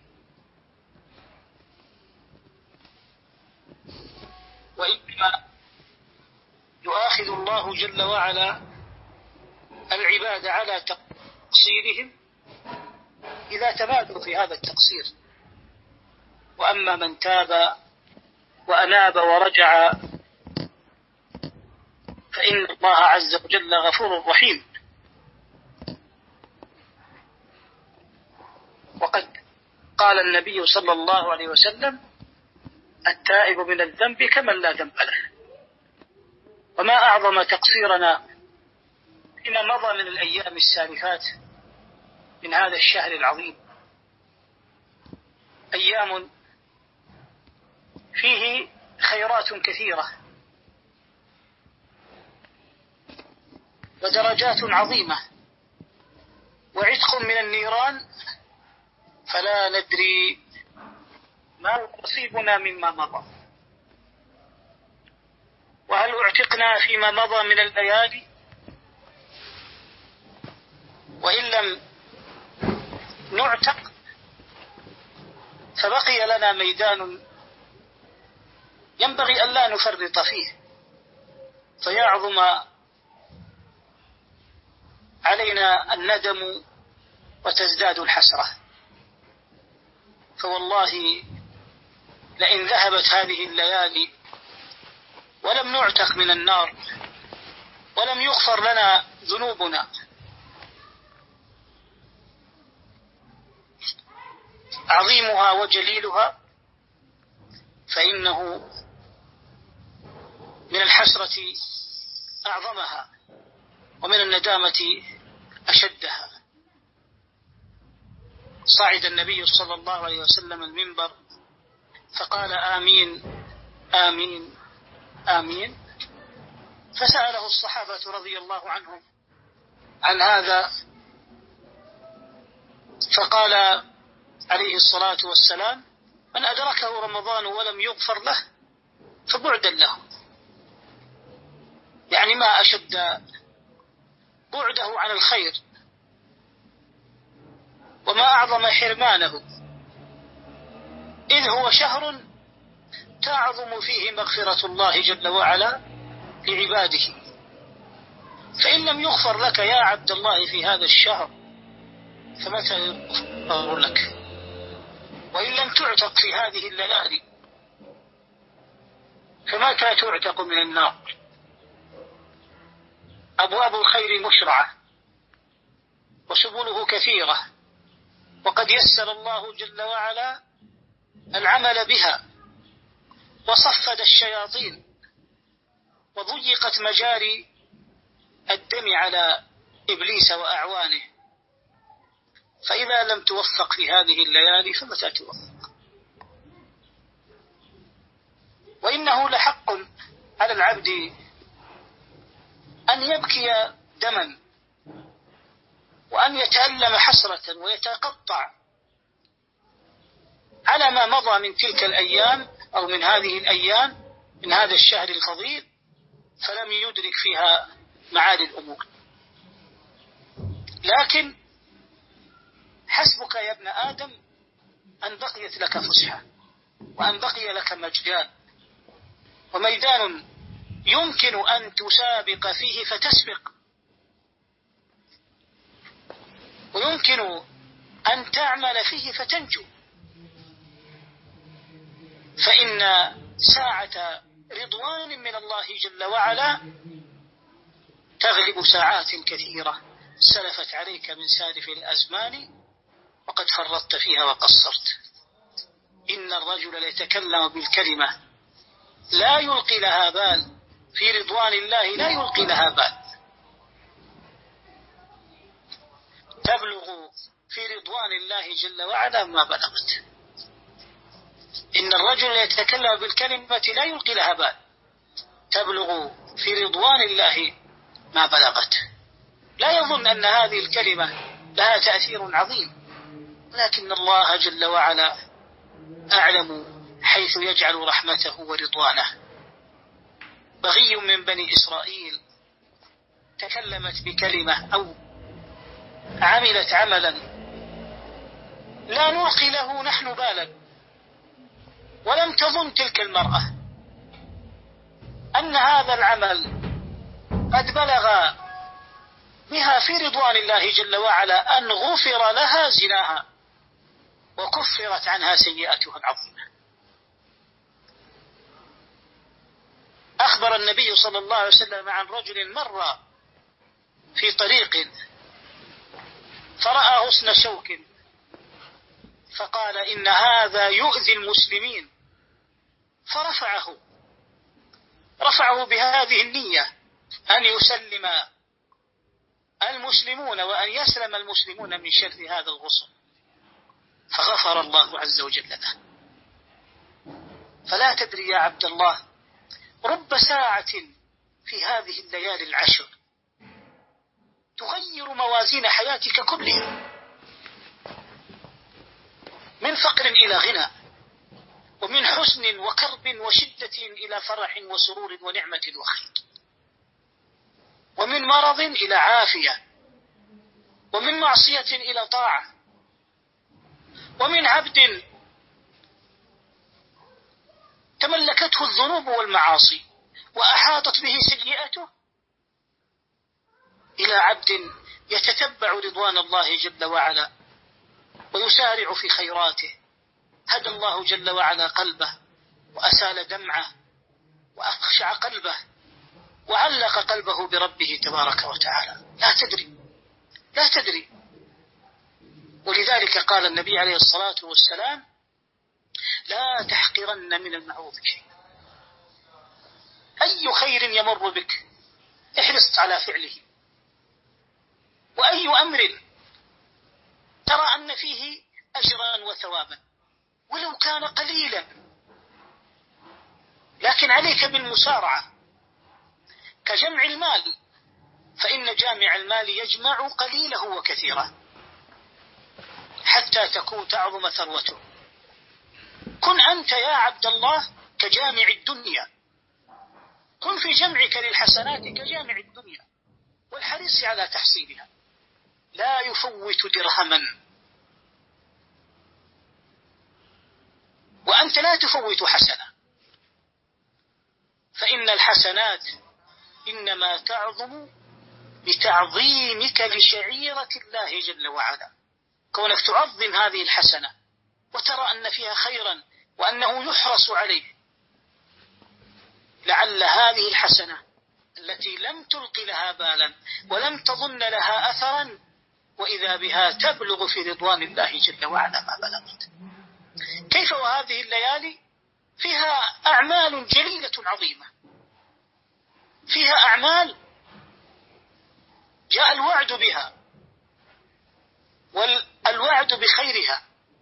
وإنما يؤاخذ الله جل وعلا العباد على تقصيرهم إذا تمادوا في هذا التقصير. وأما من تاب وأناب ورجع فإن الله عز وجل غفور رحيم. وقد قال النبي صلى الله عليه وسلم: التائب من الذنب كمن لا ذنب له. وما أعظم تقصيرنا فيما مضى من الأيام السالفات من هذا الشهر العظيم، أيام فيه خيرات كثيرة ودرجات عظيمة وعتق من النيران، فلا ندري ما يصيبنا مما مضى. وهل اعتقنا فيما مضى من الليالي؟ وإن لم نعتق فبقي لنا ميدان ينبغي أن لا نفرط فيه، فيعظم علينا الندم وتزداد الحسرة. فوالله لئن ذهبت هذه الليالي ولم نعتق من النار ولم يغفر لنا ذنوبنا عظيمها وجليلها، فإنه من الحسرة أعظمها ومن الندامة أشدها. صعد النبي صلى الله عليه وسلم المنبر فقال: آمين آمين آمين. فسأله الصحابة رضي الله عنهم عن هذا، فقال عليه الصلاة والسلام: من أدركه رمضان ولم يغفر له فبعدا له. يعني ما أشد بعده عن الخير وما أعظم حرمانه، إذ هو شهر تعظم فيه مغفرة الله جل وعلا لعباده. فإن لم يغفر لك يا عبد الله في هذا الشهر فمتى يغفر لك؟ وإن لم تعتق في هذه الليالي فمتى تعتق من النار؟ أبواب الخير مشرعة وسبله كثيرة، وقد يسر الله جل وعلا العمل بها، وصفد الشياطين، وضيقت مجاري الدم على إبليس وأعوانه. فإذا لم توفق في هذه الليالي فمتى توفق؟ وإنه لحق على العبد أن يبكي دما وأن يتألم حسرة ويتقطع على ما مضى من تلك الأيام أو من هذه الأيام من هذا الشهر الفضيل، فلم يدرك فيها معالي الأمور. لكن حسبك يا ابن آدم أن بقيت لك فسحة، وأن بقي لك مجال وميدان يمكن أن تسابق فيه فتسبق، ويمكن أن تعمل فيه فتنجو، فإن ساعة رضوان من الله جل وعلا تغلب ساعات كثيرة سلفت عليك من سالف الأزمان وقد فرطت فيها وقصرت. إن الرجل ليتكلم بالكلمة لا يلقي لها بال، في رضوان الله لا يلقي لها بال، تبلغ في رضوان الله جل وعلا ما بلغت. إن الرجل يتكلم بالكلمة لا يلقي لها بال، تبلغ في رضوان الله ما بلغت. لا يظن أن هذه الكلمة لها تأثير عظيم، لكن الله جل وعلا أعلم حيث يجعل رحمته ورضوانه. بغي من بني إسرائيل تكلمت بكلمة أو عملت عملا لا نلقي له نحن بالا، ولم تظن تلك المرأة أن هذا العمل قد بلغ بها في رضوان الله جل وعلا أن غفر لها زناها وكفرت عنها سيئاتها العظيمة. أخبر النبي صلى الله عليه وسلم عن رجل مر في طريق فرأى غصن شوك فقال إن هذا يؤذي المسلمين، فرفعه رفعه بهذه النية أن يسلم المسلمون وأن يسلم المسلمون من شر هذا الغصن، فغفر الله عز وجل له. فلا تدري يا عبد الله، رب ساعة في هذه الليالي العشر تغير موازين حياتك كلها، من فقر إلى غنى، ومن حزن وكرب وشدة إلى فرح وسرور ونعمة وخير، ومن مرض إلى عافية، ومن معصية إلى طاعة، ومن عبد تملكته الذنوب والمعاصي وأحاطت به سيئته إلى عبد يتتبع رضوان الله جل وعلا ويسارع في خيراته. هدى الله جل وعلا قلبه وأسال دمعه وأخشع قلبه وعلق قلبه بربه تبارك وتعالى. لا تدري لا تدري ولذلك قال النبي عليه الصلاة والسلام: لا تحقرن من المعروف شيئا. أي خير يمر بك احرص على فعله، وأي أمر ترى أن فيه أجرا وثوابا ولو كان قليلا، لكن عليك بالمسارعة. كجمع المال، فإن جامع المال يجمع قليله وكثيره حتى تكون تعظم ثروته. كن أنت يا عبد الله كجامع الدنيا، كن في جمعك للحسنات كجامع الدنيا والحريص على تحصيلها. لا يفوت درهما، وأنت لا تفوت حسنة، فإن الحسنات إنما تعظم بتعظيمك لشعيرة الله جل وعلا. كونك تعظم هذه الحسنة وترى أن فيها خيرا وأنه يحرص عليه، لعل هذه الحسنة التي لم تلق لها بالا ولم تظن لها أثرا، وإذا بها تبلغ في رضوان الله جل وعلا ما بلغت. كيف وهذه الليالي فيها أعمال جليلة عظيمة، فيها أعمال جاء الوعد بها والوعد بخيرها.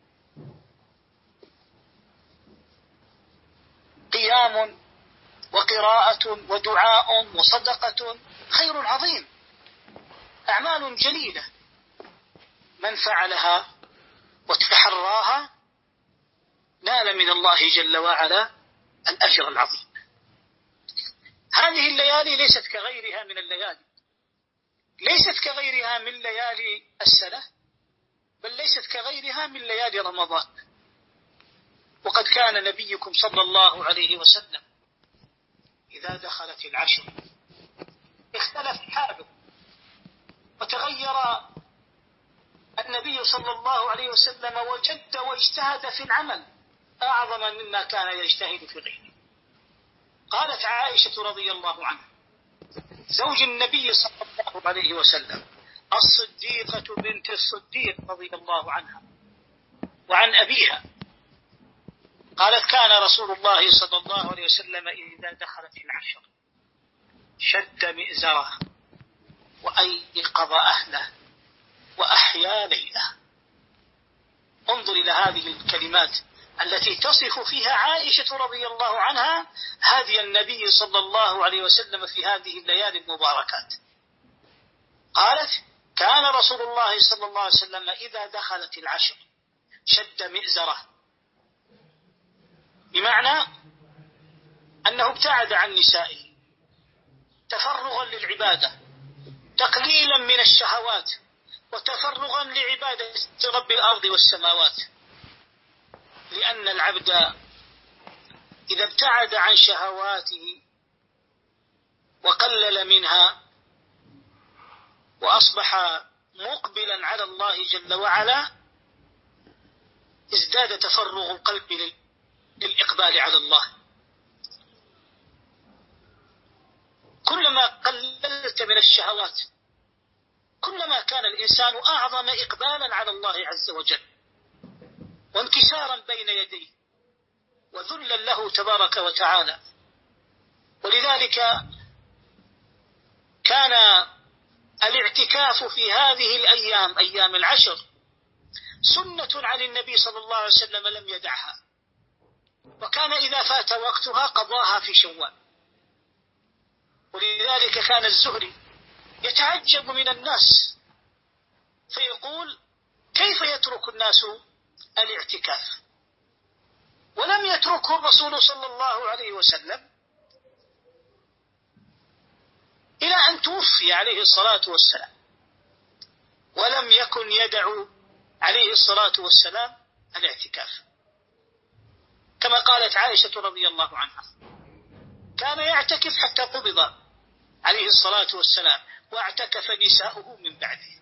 قيام وقراءة ودعاء وصدقة خير عظيم، أعمال جليلة، من فعلها وتحراها نال من الله جل وعلا الأجر العظيم. هذه الليالي ليست كغيرها من الليالي، ليست كغيرها من ليالي السنة، بل ليست كغيرها من ليالي رمضان. وقد كان نبيكم صلى الله عليه وسلم إذا دخلت العشر اختلف حاله، وتغير النبي صلى الله عليه وسلم وجد واجتهد في العمل أعظم مما كان يجتهد في غيره. قالت عائشة رضي الله عنها زوج النبي صلى الله عليه وسلم الصديقة بنت الصديق رضي الله عنها وعن أبيها، قالت كان رسول الله صلى الله عليه وسلم إذا دخلت العشر شد مئزره وأيقظ أهله وأحيا ليله. انظر إلى هذه الكلمات التي تصف فيها عائشة رضي الله عنها هدي النبي صلى الله عليه وسلم في هذه الليالي المباركات. قالت كان رسول الله صلى الله عليه وسلم إذا دخلت العشر شد مئزره، بمعنى أنه ابتعد عن نسائه تفرغا للعبادة، تقليلا من الشهوات، وتفرغا لعبادة رب الأرض والسماوات. لأن العبد إذا ابتعد عن شهواته وقلل منها وأصبح مقبلا على الله جل وعلا ازداد تفرغ القلب للإقبال على الله. كلما قللت من الشهوات كلما كان الإنسان أعظم إقبالا على الله عز وجل وانكسارا بين يديه وذلا له تبارك وتعالى. ولذلك كان الاعتكاف في هذه الأيام أيام العشر سنة عن النبي صلى الله عليه وسلم لم يدعها، وكان إذا فات وقتها قضاها في شوال. ولذلك كان الزهري يتعجب من الناس فيقول كيف يترك الناس الاعتكاف ولم يتركه الرسول صلى الله عليه وسلم إلى أن توفي عليه الصلاة والسلام، ولم يكن يدعو عليه الصلاة والسلام الاعتكاف. كما قالت عائشة رضي الله عنها كان يعتكف حتى قبض عليه الصلاة والسلام واعتكف نساؤه من بعده.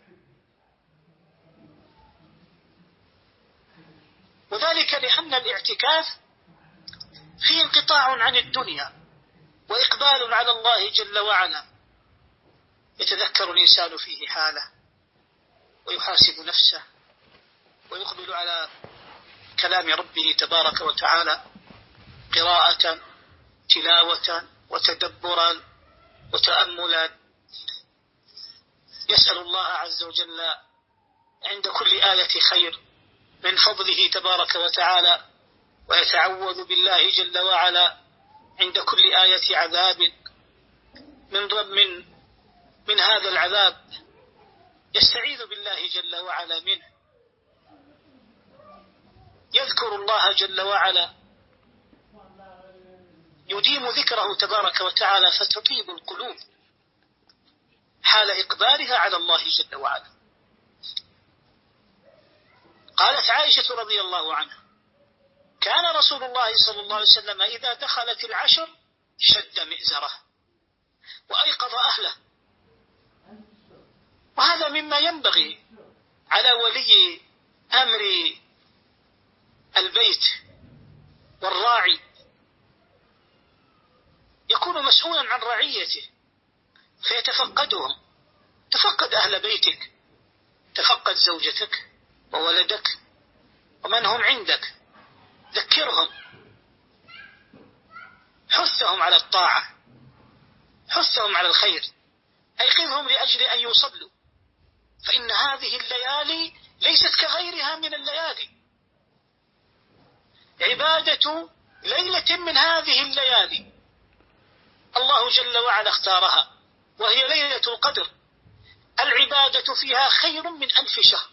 وذلك لأن الاعتكاف فيه انقطاع عن الدنيا وإقبال على الله جل وعلا، يتذكر الإنسان فيه حاله ويحاسب نفسه ويقبل على كلام ربه تبارك وتعالى قراءة تلاوة وتدبرا وتأملا، يسأل الله عز وجل عند كل آية خير من فضله تبارك وتعالى، ويتعوذ بالله جل وعلا عند كل آية عذاب من من من هذا العذاب، يستعيذ بالله جل وعلا منه، يذكر الله جل وعلا، يديم ذكره تبارك وتعالى فتطيب القلوب حال إقبالها على الله جل وعلا. قالت عائشة رضي الله عنها كان رسول الله صلى الله عليه وسلم إذا دخلت العشر شد مئزره وأيقظ أهله. وهذا مما ينبغي على ولي أمر البيت والراعي، يكون مسؤولا عن رعيته فيتفقدهم. تفقد أهل بيتك، تفقد زوجتك وولدك ومن هم عندك، ذكرهم، حثهم على الطاعة، حثهم على الخير، أيقظهم لأجل أن يصلوا، فإن هذه الليالي ليست كغيرها من الليالي. عبادة ليلة من هذه الليالي الله جل وعلا اختارها، وهي ليلة القدر، العبادة فيها خير من ألف شهر.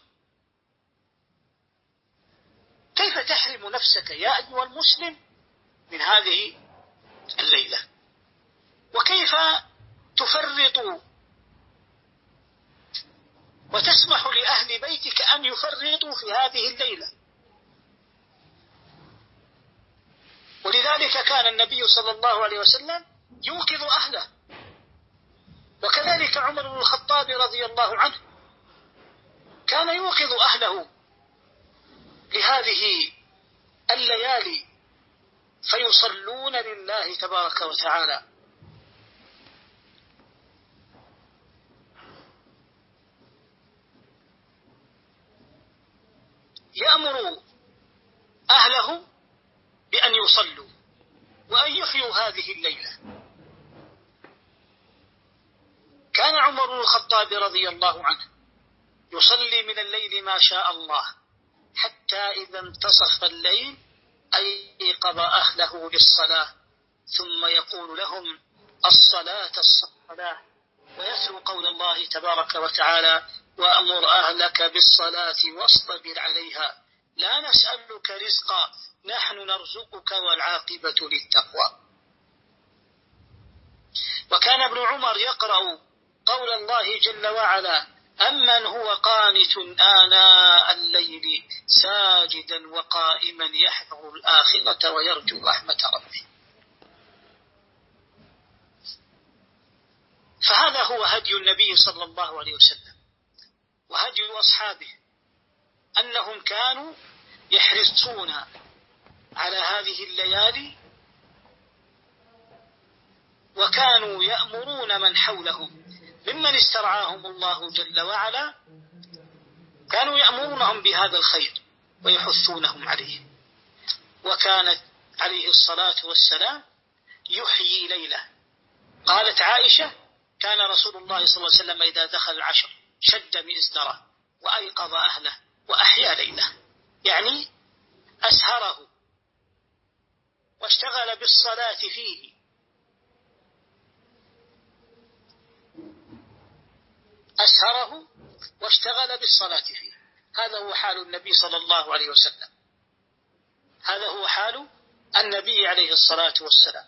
كيف تحرم نفسك يا أيها المسلم من هذه الليلة؟ وكيف تفرط وتسمح لأهل بيتك أن يفرطوا في هذه الليلة؟ وكذلك كان النبي صلى الله عليه وسلم يوقظ أهله، وكذلك عمر بن الخطاب رضي الله عنه كان يوقظ أهله لهذه الليالي فيصلون لله تبارك وتعالى. يأمر أهله بأن يصلوا وأن يحيوا هذه الليلة. كان عمر بن الخطاب رضي الله عنه يصلي من الليل ما شاء الله، حتى إذا انتصف الليل أيقظ أهله للصلاة، ثم يقول لهم الصلاة الصلاة، ويتلو قول الله تبارك وتعالى وأمر أهلك بالصلاة واصطبر عليها لا نسألك رزقا نحن نرزقك والعاقبة للتقوى. وكان ابن عمر يقرأ قول الله جل وعلا أمن هو قانت آناء الليل ساجدا وقائما يحذر الآخرة ويرجو رحمة ربه. فهذا هو هدي النبي صلى الله عليه وسلم وهدي أصحابه، أنهم كانوا يحرصون على هذه الليالي، وكانوا يأمرون من حولهم ممن استرعاهم الله جل وعلا، كانوا يأمرونهم بهذا الخير ويحثونهم عليه. وكانت عليه الصلاة والسلام يحيي ليلة. قالت عائشة كان رسول الله صلى الله عليه وسلم إذا دخل العشر شد مئزره وأيقظ أهله وأحيا ليله، يعني أسهره واشتغل بالصلاة فيه. أسهره واشتغل بالصلاة فيه. هذا هو حال النبي صلى الله عليه وسلم، هذا هو حال النبي عليه الصلاة والسلام.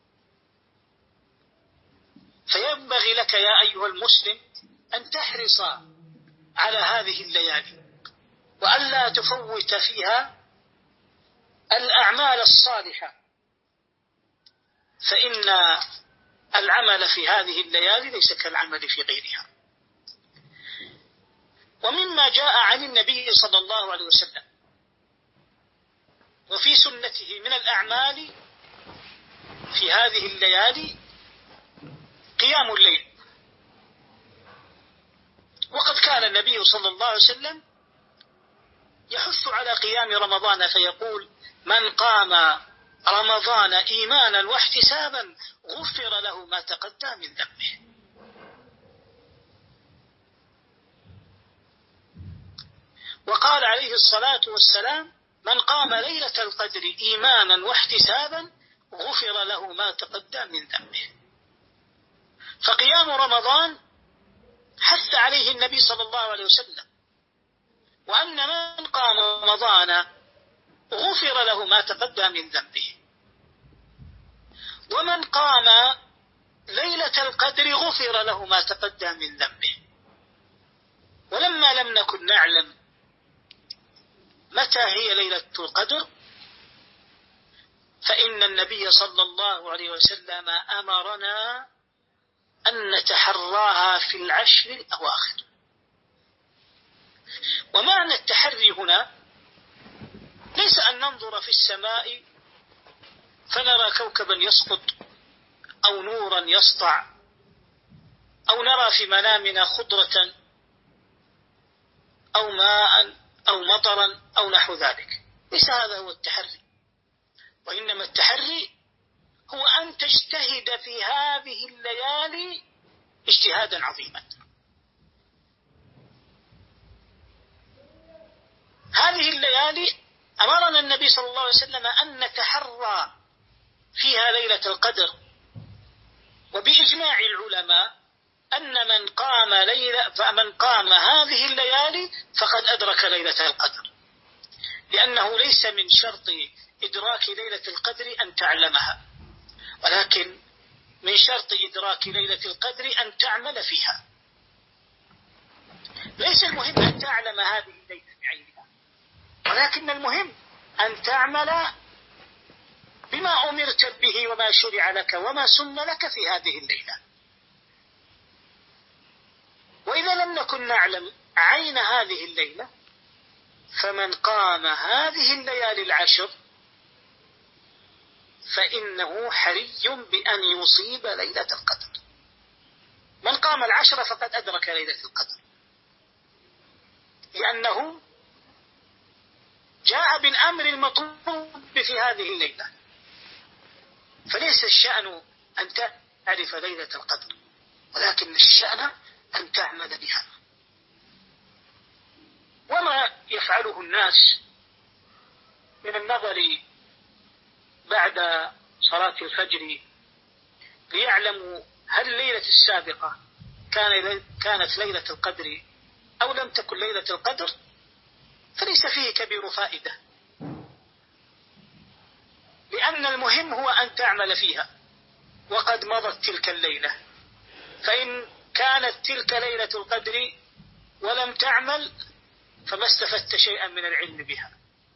فينبغي لك يا أيها المسلم أن تحرص على هذه الليالي، وألا تفوت فيها الأعمال الصالحة، فإن العمل في هذه الليالي ليس كالعمل في غيرها. ومما جاء عن النبي صلى الله عليه وسلم وفي سنته من الأعمال في هذه الليالي قيام الليل. وقد كان النبي صلى الله عليه وسلم يحث على قيام رمضان فيقول من قام رمضان إيمانا واحتسابا غفر له ما تقدم من ذنبه. وقال عليه الصلاة والسلام من قام ليلة القدر إيمانا واحتسابا غفر له ما تقدم من ذنبه. فقيام رمضان حث عليه النبي صلى الله عليه وسلم، وأن من قام رمضان غفر له ما تقدم من ذنبه، ومن قام ليلة القدر غفر له ما تقدم من ذنبه. ولما لم نكن نعلم متى هي ليلة القدر، فإن النبي صلى الله عليه وسلم أمرنا أن نتحراها في العشر الأواخر. ومعنى التحري هنا ليس أن ننظر في السماء فنرى كوكبا يسقط أو نورا يسطع أو نرى في منامنا خضرة أو ماء أو مطرا أو نحو ذلك، ليس هذا هو التحري. وإنما التحري هو أن تجتهد في هذه الليالي اجتهادا عظيما. هذه الليالي أمرنا النبي صلى الله عليه وسلم أن نتحرى فيها ليلة القدر، وبإجماع العلماء أن من قام ليلة فمن قام هذه الليالي فقد أدرك ليلة القدر، لأنه ليس من شرط إدراك ليلة القدر أن تعلمها، ولكن من شرط إدراك ليلة القدر أن تعمل فيها. ليس المهم أن تعلم هذه الليلة بعينها، ولكن المهم أن تعمل بما أمرت به وما شرع لك وما سن لك في هذه الليلة. وإذا لم نكن نعلم عين هذه الليلة فمن قام هذه الليالي العشر فإنه حري بأن يصيب ليلة القدر. من قام العشر فقد أدرك ليلة القدر، لأنه جاء بالأمر المطلوب في هذه الليلة. فليس الشأن أن تعرف ليلة القدر، ولكن الشأن أن تعمل بها. وما يفعله الناس من النظر بعد صلاة الفجر ليعلموا هل الليلة السابقة كانت ليلة القدر أو لم تكن ليلة القدر، فليس فيه كبير فائدة، لأن المهم هو أن تعمل فيها وقد مضت تلك الليلة. فإن كانت تلك ليلة القدر ولم تعمل فما استفدت شيئا من العلم بها.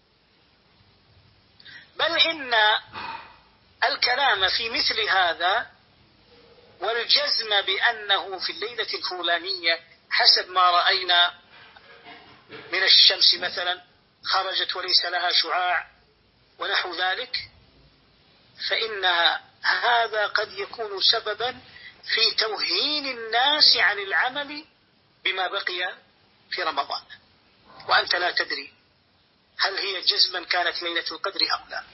بل إن الكلام في مثل هذا والجزم بأنه في الليلة الفلانية حسب ما رأينا من الشمس مثلا خرجت وليس لها شعاع ونحو ذلك، فإن هذا قد يكون سببا في توهين الناس عن العمل بما بقي في رمضان، وأنت لا تدري هل هي جزما كانت ليلة القدر أم لا.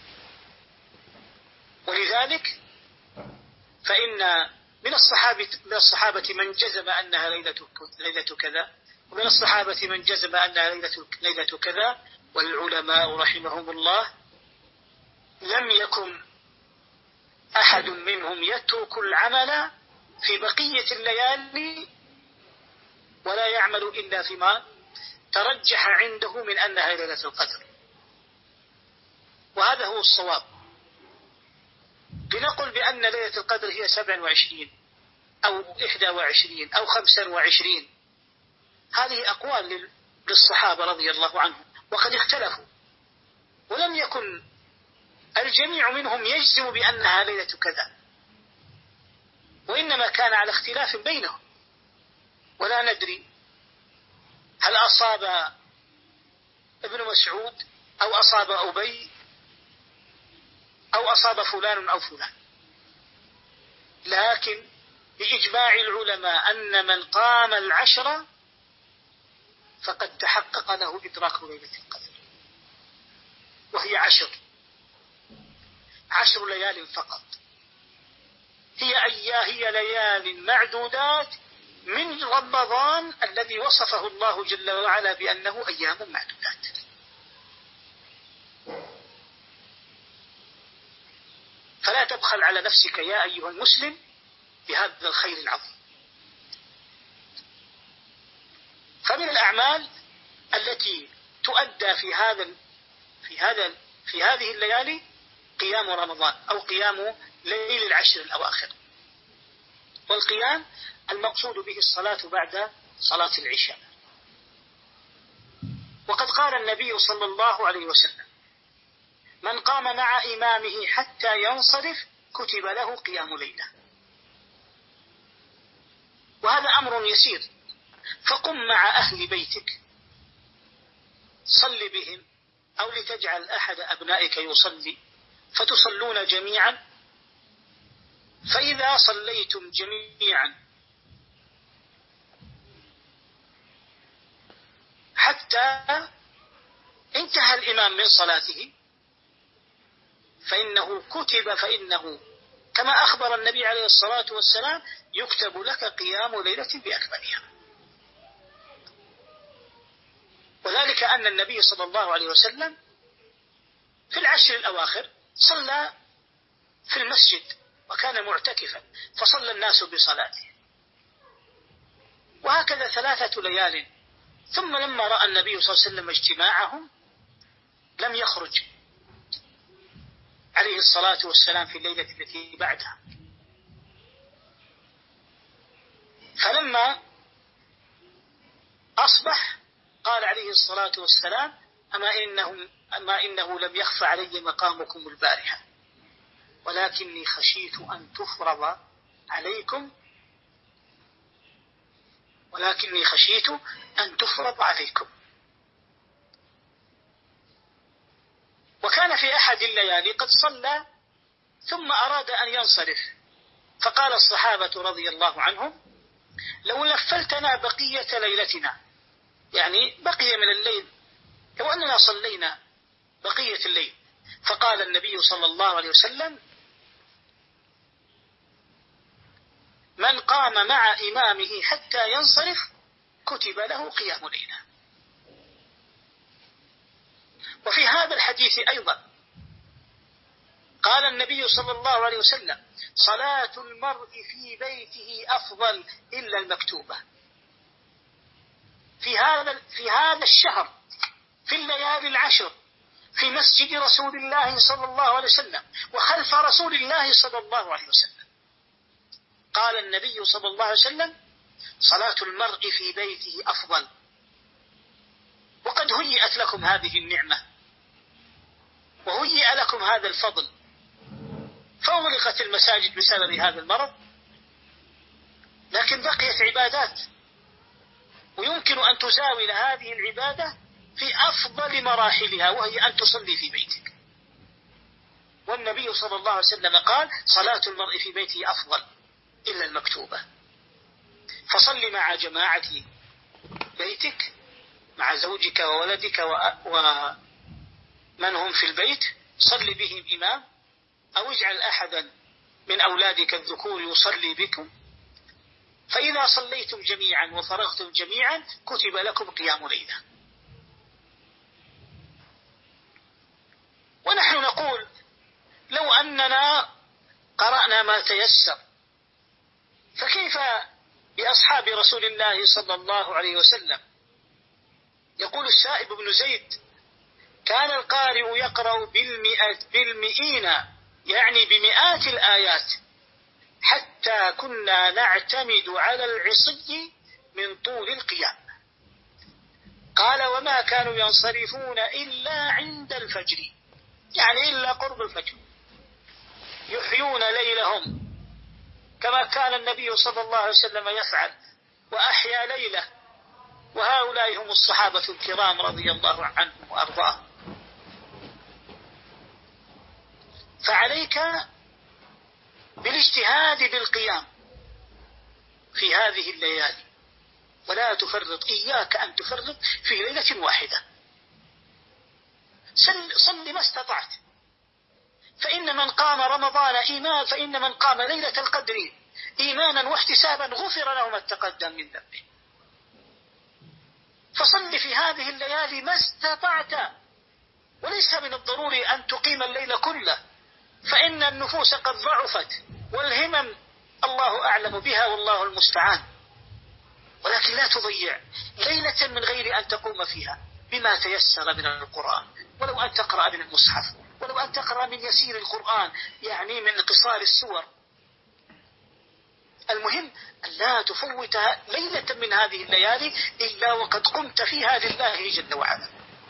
ولذلك فإن من الصحابة من الصحابة من جزم أنها ليلة ليلة كذا، ومن الصحابة من جزم أنها ليلة ليلة كذا، والعلماء رحمهم الله لم يكن أحد منهم يترك العمل في بقية الليالي ولا يعمل إلا فيما ترجح عنده من أنها ليلة القدر. وهذا هو الصواب. لنقل بأن ليلة القدر هي سبع وعشرين أو إحدى وعشرين أو خمسا وعشرين، هذه أقوال للصحابة رضي الله عنهم وقد اختلفوا، ولم يكن الجميع منهم يجزم بأنها ليلة كذا، وإنما كان على اختلاف بينهم. ولا ندري هل أصاب ابن مسعود أو أصاب أبي أو أصاب فلان أو فلان، لكن بإجماع العلماء أن من قام العشر فقد تحقق له إدراك ليلة القدر، وهي عشر عشر ليال فقط، هي أيام هي ليال معدودات من رمضان الذي وصفه الله جل وعلا بأنه أيام معدودات. فلا تبخل على نفسك يا أيها المسلم بهذا الخير العظيم. فمن الأعمال التي تؤدى في هذا في هذا في هذه الليالي قيام رمضان أو قيام ليل العشر الأواخر. والقيام المقصود به الصلاة بعد صلاة العشاء. وقد قال النبي صلى الله عليه وسلم: من قام مع إمامه حتى ينصرف كتب له قيام ليلة. وهذا أمر يسير، فقم مع أهل بيتك صل بهم، أو لتجعل أحد أبنائك يصلي فتصلون جميعا. فإذا صليتم جميعا حتى انتهى الإمام من صلاته فإنه كتب فإنه كما أخبر النبي عليه الصلاة والسلام يكتب لك قيام ليلة بأكملها. وذلك أن النبي صلى الله عليه وسلم في العشر الأواخر صلى في المسجد وكان معتكفا، فصلى الناس بصلاته. وهكذا ثلاثة ليال. ثم لما رأى النبي صلى الله عليه وسلم اجتماعهم لم يخرج عليه الصلاة والسلام في الليلة التي بعدها. فلما أصبح قال عليه الصلاة والسلام: أما إنه, أما إنه لم يخف علي مقامكم البارحة. ولكني خشيت أن تفرض عليكم ولكني خشيت أن تفرض عليكم. وكان في أحد الليالي قد صلى ثم أراد أن ينصرف، فقال الصحابة رضي الله عنهم: لو نفلتنا بقية ليلتنا، يعني بقي من الليل، لو أننا صلينا بقية الليل. فقال النبي صلى الله عليه وسلم: من قام مع إمامه حتى ينصرف كتب له قيام ليلة. وفي هذا الحديث أيضا قال النبي صلى الله عليه وسلم: صلاة المرء في بيته أفضل إلا المكتوبة. في هذا في هذا الشهر، في الليالي العشر، في مسجد رسول الله صلى الله عليه وسلم وخلف رسول الله صلى الله عليه وسلم، قال النبي صلى الله عليه وسلم: صلاة المرء في بيته أفضل. وقد هيئت لكم هذه النعمة وهيئ لكم هذا الفضل، فأغلقت المساجد بسبب هذا المرض، لكن بقيت عبادات، ويمكن أن تزاول هذه العبادة في أفضل مراحلها، وهي أن تصلي في بيتك. والنبي صلى الله عليه وسلم قال: صلاة المرء في بيته أفضل إلا المكتوبة. فصل مع جماعة بيتك، مع زوجك وولدك ومن هم في البيت، صل بهم إمام، أو اجعل أحدا من أولادك الذكور يصلي بكم، فإذا صليتم جميعا وفرغتم جميعا كتب لكم قيام ليلة. ونحن نقول: لو أننا قرأنا ما تيسر، فكيف بأصحاب رسول الله صلى الله عليه وسلم؟ يقول السائب بن زيد: كان القارئ يقرأ بالمئة بالمئين، يعني بمئات الآيات، حتى كنا نعتمد على العصي من طول القيام. قال: وما كانوا ينصرفون إلا عند الفجر، يعني إلا قرب الفجر، يحيون ليلهم كما كان النبي صلى الله عليه وسلم يفعل، وأحيا ليله. وهؤلاء هم الصحابة الكرام رضي الله عنهم وأرضاهم. فعليك بالاجتهاد بالقيام في هذه الليالي، ولا تفرط، إياك أن تفرط في ليلة واحدة. صل ما استطعت، فإن من قام رمضان إيمان فإن من قام ليلة القدر إيمانا واحتسابا غفر له ما تقدم من ذنبه. فصل في هذه الليالي ما استطعت، وليس من الضروري أن تقيم الليل كله، فإن النفوس قد ضعفت، والهمم الله أعلم بها والله المستعان. ولكن لا تضيع ليلة من غير أن تقوم فيها بما تيسر من القرآن، ولو أن تقرأ من المصحف، ولو أن تقرأ من يسير القرآن، يعني من قصار السور. المهم أن لا تفوت ليلة من هذه الليالي إلا وقد قمت فيها لله جل وعلا.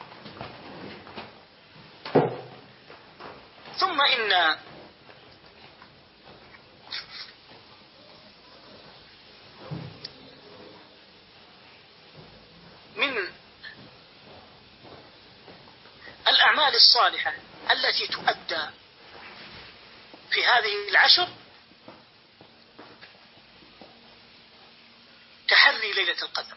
ثم إن من الأعمال الصالحة التي تؤدى في هذه العشر تحري ليلة القدر.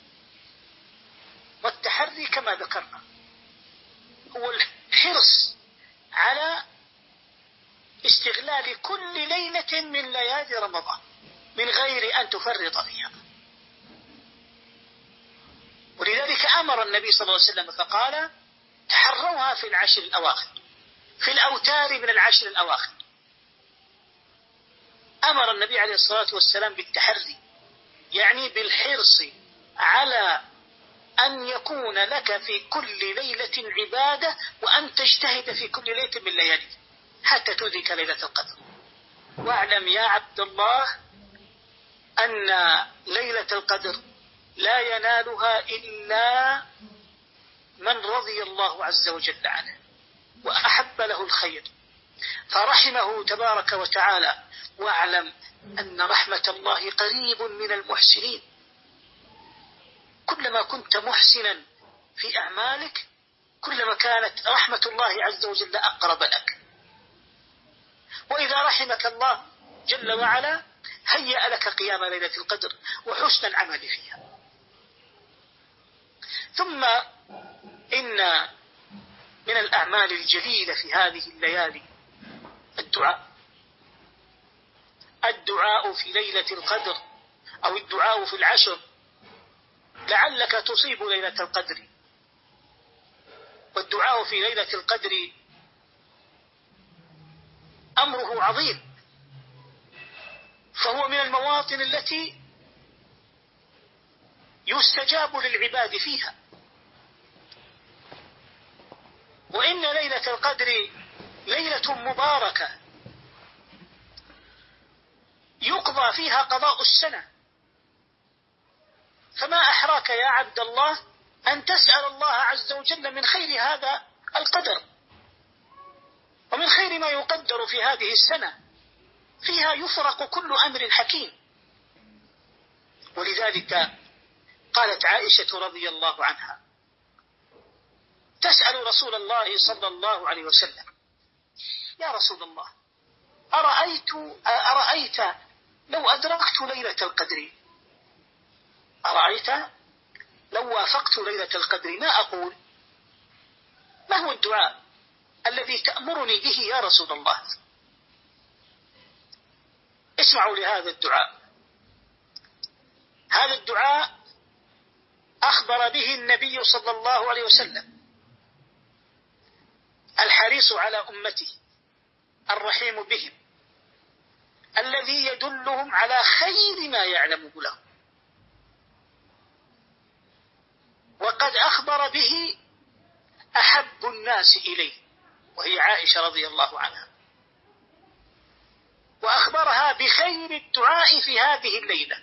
والتحري كما ذكرنا هو الحرص على استغلال كل ليلة من ليالي رمضان من غير أن تفرط فيها. ولذلك أمر النبي صلى الله عليه وسلم فقال: تحروها في العشر الأواخر، في الأوتار من العشر الأواخر. أمر النبي عليه الصلاة والسلام بالتحري، يعني بالحرص على أن يكون لك في كل ليلة عبادة، وأن تجتهد في كل ليلة من ليالي حتى تدرك ليلة القدر. واعلم يا عبد الله أن ليلة القدر لا ينالها إلا من رضي الله عز وجل عنه وأحب له الخير فرحمه تبارك وتعالى. واعلم أن رحمة الله قريب من المحسنين. كلما كنت محسنا في أعمالك كلما كانت رحمة الله عز وجل أقرب لك. وإذا رحمك الله جل وعلا هيأ لك قيام ليلة القدر وحسن العمل فيها. ثم إن من الأعمال الجليلة في هذه الليالي الدعاء. الدعاء في ليلة القدر أو الدعاء في العشر لعلك تصيب ليلة القدر. والدعاء في ليلة القدر أمره عظيم، فهو من المواطن التي يستجاب للعباد فيها. وإن ليلة القدر ليلة مباركة يقضى فيها قضاء السنة. فما أحراك يا عبد الله أن تسأل الله عز وجل من خير هذا القدر ومن خير ما يقدر في هذه السنة. فيها يفرق كل أمر حكيم. ولذلك قالت عائشة رضي الله عنها تسأل رسول الله صلى الله عليه وسلم: يا رسول الله، أرأيت, أرأيت لو أدركت ليلة القدر أرأيت لو وافقت ليلة القدر ما أقول؟ ما هو الدعاء الذي تأمرني به يا رسول الله؟ اسمعوا لهذا الدعاء. هذا الدعاء أخبر به النبي صلى الله عليه وسلم، الحريص على أمته، الرحيم بهم، الذي يدلهم على خير ما يعلمه لهم. وقد أخبر به أحب الناس إليه وهي عائشة رضي الله عنها، وأخبرها بخير الدعاء في هذه الليلة.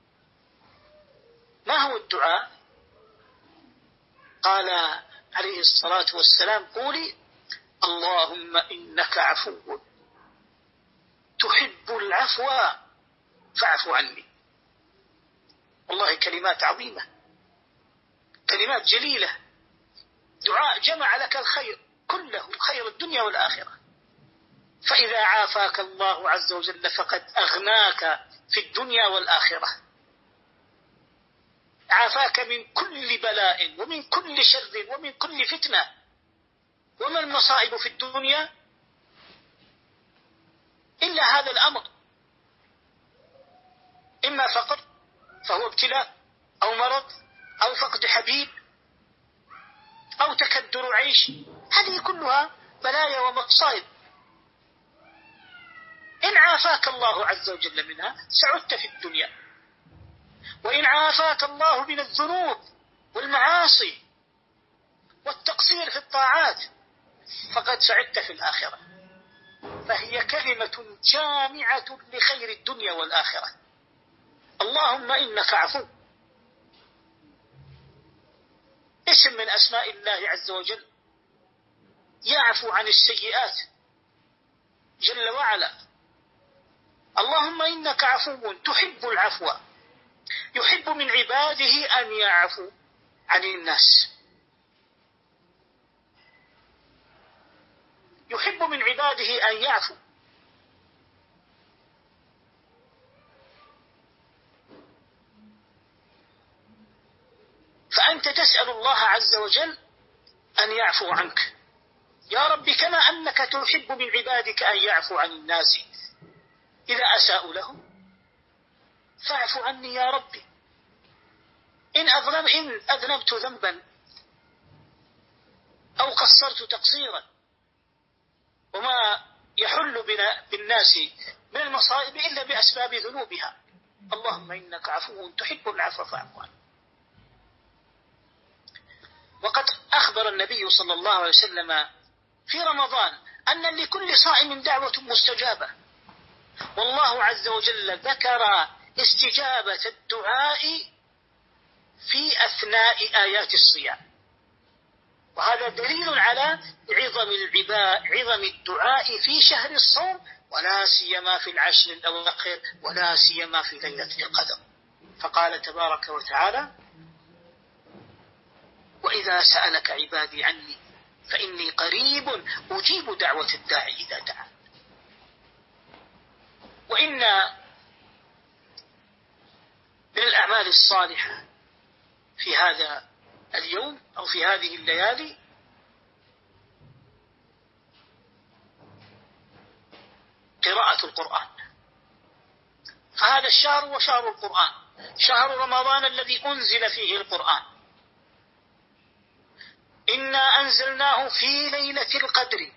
ما هو الدعاء؟ قال عليه الصلاة والسلام: قولي اللهم إنك عفو تحب العفو فاعف عني. والله كلمات عظيمة، كلمات جليلة، دعاء جمع لك الخير كله، خير الدنيا والآخرة. فإذا عافاك الله عز وجل فقد أغناك في الدنيا والآخرة، عافاك من كل بلاء ومن كل شر ومن كل فتنة. وما المصائب في الدنيا إلا هذا الأمر، إما فقر فهو ابتلاء، أو مرض، أو فقد حبيب، أو تكدر عيش. هذه كلها بلايا ومصائب. إن عافاك الله عز وجل منها سعدت في الدنيا، وإن عافاك الله من الذنوب والمعاصي والتقصير في الطاعات فقد سعدت في الآخرة. فهي كلمة جامعة لخير الدنيا والآخرة. اللهم إنك عفو، اسم من أسماء الله عز وجل، يعفو عن السيئات جل وعلا. اللهم إنك عفو تحب العفو، يحب من عباده أن يعفو عن الناس، يحب من عباده أن يعفو. فأنت تسأل الله عز وجل أن يعفو عنك يا رب، كما أنك تحب من عبادك أن يعفو عن الناس إذا أساءوا لهم. فاعف عني يا ربي إن أظلم إن أذنبت ذنبا أو قصرت تقصيرا. وما يحل بنا بالناس من المصائب إلا بأسباب ذنوبها. اللهم إنك عفو تحب العفو فاعف عني. وقد أخبر النبي صلى الله عليه وسلم في رمضان أن لكل صائم دعوة مستجابة، والله عز وجل ذكر استجابة الدعاء في أثناء آيات الصيام. وهذا دليل على عظم العباء عظم الدعاء في شهر الصوم، ولا سيما في العشر الأواخر، ولا سيما في ليلة القدر. فقال تبارك وتعالى: وإذا سألك عبادي عني فإني قريب أجيب دعوة الداعي إذا دعا. وإن من الأعمال الصالحة في هذا اليوم أو في هذه الليالي قراءة القرآن. فهذا الشهر هو شهر القرآن، شهر رمضان الذي أنزل فيه القرآن. إنا أنزلناه في ليلة القدر،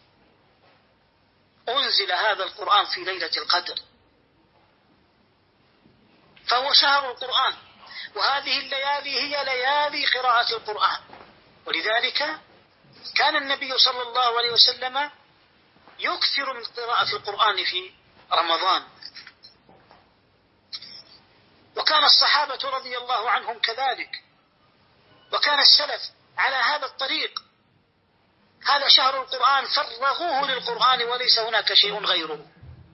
أنزل هذا القرآن في ليلة القدر، فهو شهر القرآن. وهذه الليالي هي ليالي قراءة القرآن، ولذلك كان النبي صلى الله عليه وسلم يكثر من قراءة القرآن في رمضان، وكان الصحابة رضي الله عنهم كذلك، وكان السلف على هذا الطريق. هذا شهر القرآن، فرغوه للقرآن وليس هناك شيء غيره.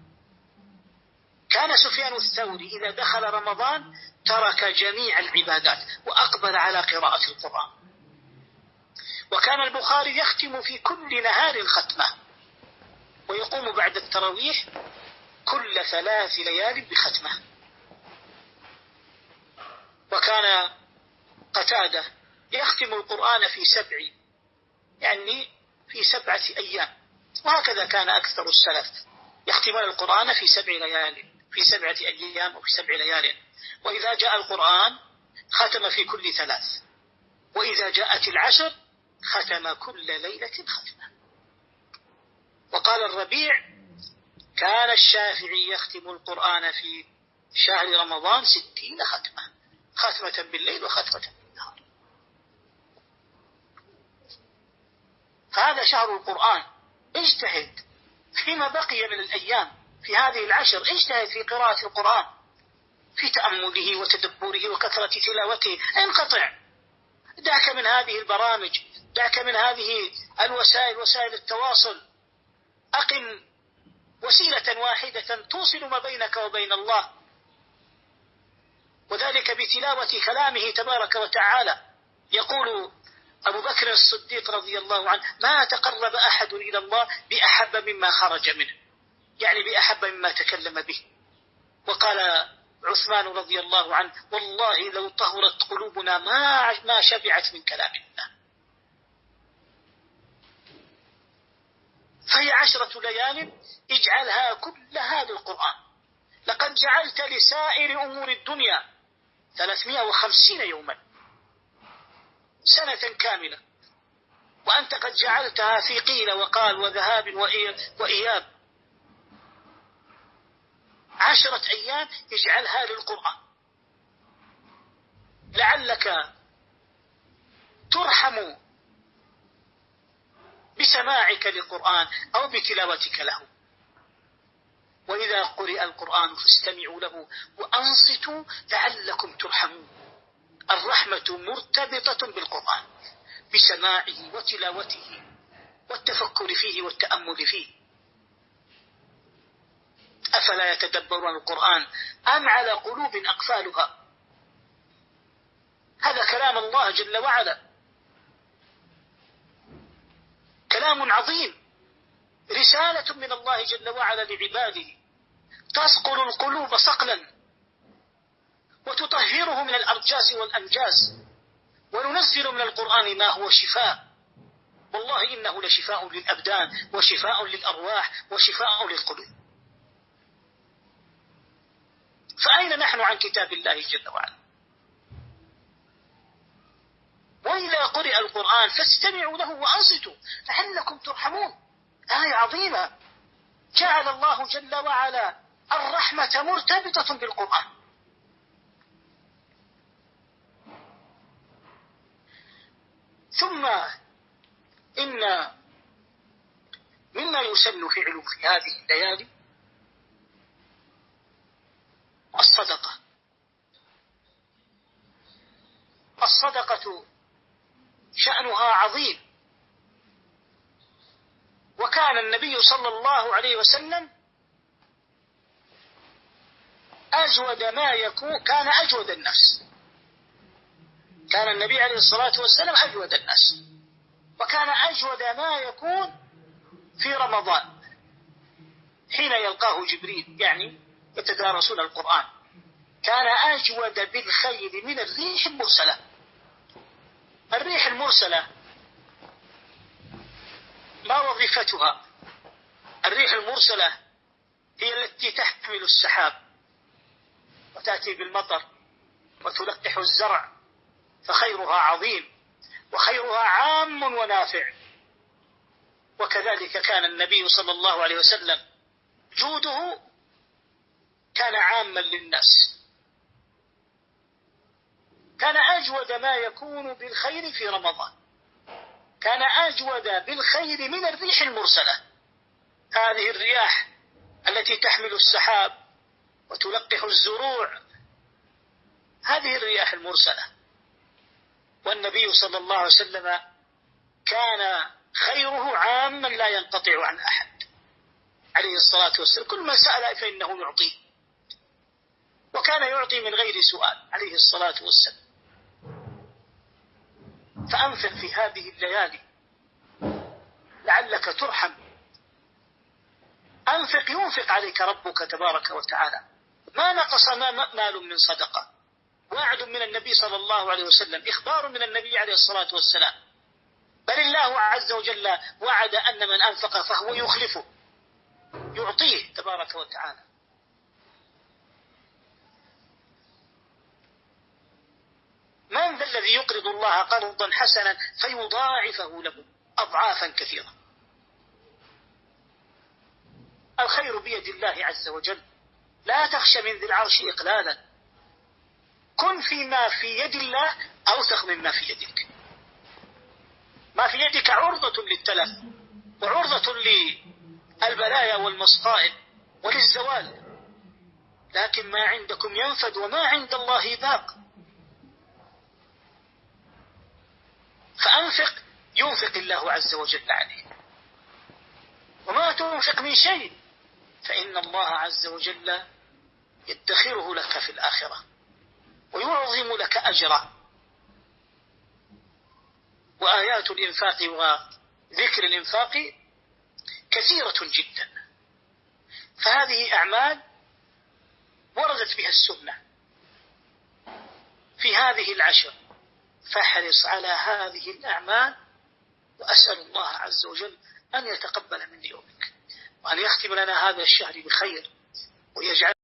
كان سفيان الثوري إذا دخل رمضان ترك جميع العبادات وأقبل على قراءة القرآن. وكان البخاري يختم في كل نهار ختمة، ويقوم بعد التراويح كل ثلاث ليال بختمة. وكان قتادة يختم القرآن في سبع يعني في سبعة أيام، وهكذا كان أكثر السلف يختمون القرآن في سبع ليال في سبعة أيام أو في سبع ليال. وإذا جاء القرآن ختم في كل ثلاث، وإذا جاءت العشر ختم كل ليلة ختمة. وقال الربيع: كان الشافعي يختم القرآن في شهر رمضان ستين ختمة، ختمة بالليل وختمة بالنهار. فهذا شهر القرآن. اجتهد فيما بقي من الأيام في هذه العشر، اجتهد في قراءة القرآن، في تأمله وتدبره وكثرة تلاوته. انقطع، دعك من هذه البرامج، دعك من هذه الوسائل، وسائل التواصل. أقم وسيلة واحدة توصل ما بينك وبين الله، وذلك بتلاوة كلامه تبارك وتعالى. يقول أبو بكر الصديق رضي الله عنه: ما تقرب أحد إلى الله بأحب مما خرج منه، يعني بأحب مما تكلم به. وقال عثمان رضي الله عنه: والله لو طهرت قلوبنا ما ما شبعت من كلام الله. فهي عشرة ليال اجعلها كلها للقرآن. لقد جعلت لسائر أمور الدنيا ثلاثمائة وخمسين يوما، سنة كاملة، وأنت قد جعلتها في قيل وقال وذهاب وإياب. عشرة أيام اجعلها للقرآن، لعلك ترحم بسماعك للقرآن أو بتلاوتك له. وإذا قرئ القرآن فاستمعوا له وأنصتوا لعلكم ترحمون. الرحمة مرتبطة بالقرآن، بسماعه وتلاوته والتفكر فيه والتأمل فيه. أفلا يتدبرون القرآن أم على قلوب أقفالها؟ هذا كلام الله جل وعلا، كلام عظيم، رسالة من الله جل وعلا لعباده، تسقل القلوب صقلا وتطهره من الأرجاس والأنجاس. وننزل من القرآن ما هو شفاء، والله إنه لشفاء للأبدان وشفاء للأرواح وشفاء للقلوب. فأين نحن عن كتاب الله جل وعلا؟ وإذا قرئ القرآن فاستمعوا له وأنصتوا لعلكم ترحمون. آية عظيمة، جعل الله جل وعلا الرحمة مرتبطة بالقرآن. ثم إن مما يسن فعله في هذه الليالي الصدقة. الصدقة شأنها عظيم. وكان النبي صلى الله عليه وسلم أجود ما يكون، كان أجود الناس، كان النبي عليه الصلاة والسلام أجود الناس، وكان أجود ما يكون في رمضان حين يلقاه جبريل، يعني يتدارسون القرآن. كان أجود بالخير من الريح المرسلة. الريح المرسلة ما وظيفتها؟ الريح المرسلة هي التي تحمل السحاب وتأتي بالمطر وتلقح الزرع، فخيرها عظيم وخيرها عام ونافع. وكذلك كان النبي صلى الله عليه وسلم جوده كان عاما للناس، كان أجود ما يكون بالخير في رمضان، كان أجود بالخير من الريح المرسلة. هذه الرياح التي تحمل السحاب وتلقح الزروع، هذه الرياح المرسلة. والنبي صلى الله عليه وسلم كان خيره عاما لا ينقطع عن أحد عليه الصلاة والسلام. كل ما سأل فإنه يعطيه، وكان يعطي من غير سؤال عليه الصلاة والسلام. فأنفق في هذه الليالي لعلك ترحم. أنفق ينفق عليك ربك تبارك وتعالى. ما نقص مال من صدقة. وعد من النبي صلى الله عليه وسلم، إخبار من النبي عليه الصلاة والسلام. بل الله عز وجل وعد أن من أنفق فهو يخلفه، يعطيه تبارك وتعالى. من ذا الذي يقرض الله قرضا حسنا فيضاعفه له أضعافا كثيرة؟ الخير بيد الله عز وجل. لا تخش من ذي العرش إقلالا. كن فيما في يد الله أوسخ مما في يدك. ما في يدك عرضة للتلف وعرضة للبلايا والمصائب وللزوال، لكن ما عندكم ينفد وما عند الله باق. فأنفق ينفق الله عز وجل عليه. وما تنفق من شيء فإن الله عز وجل يدخره لك في الآخرة ويعظم لك أجرا. وآيات الإنفاق وذكر الإنفاق كثيرة جدا، فهذه أعمال وردت بها السنة في هذه العشر. فاحرص على هذه الأعمال، وأسأل الله عز وجل أن يتقبل مني ومنك، وأن يختم لنا هذا الشهر بخير ويجعل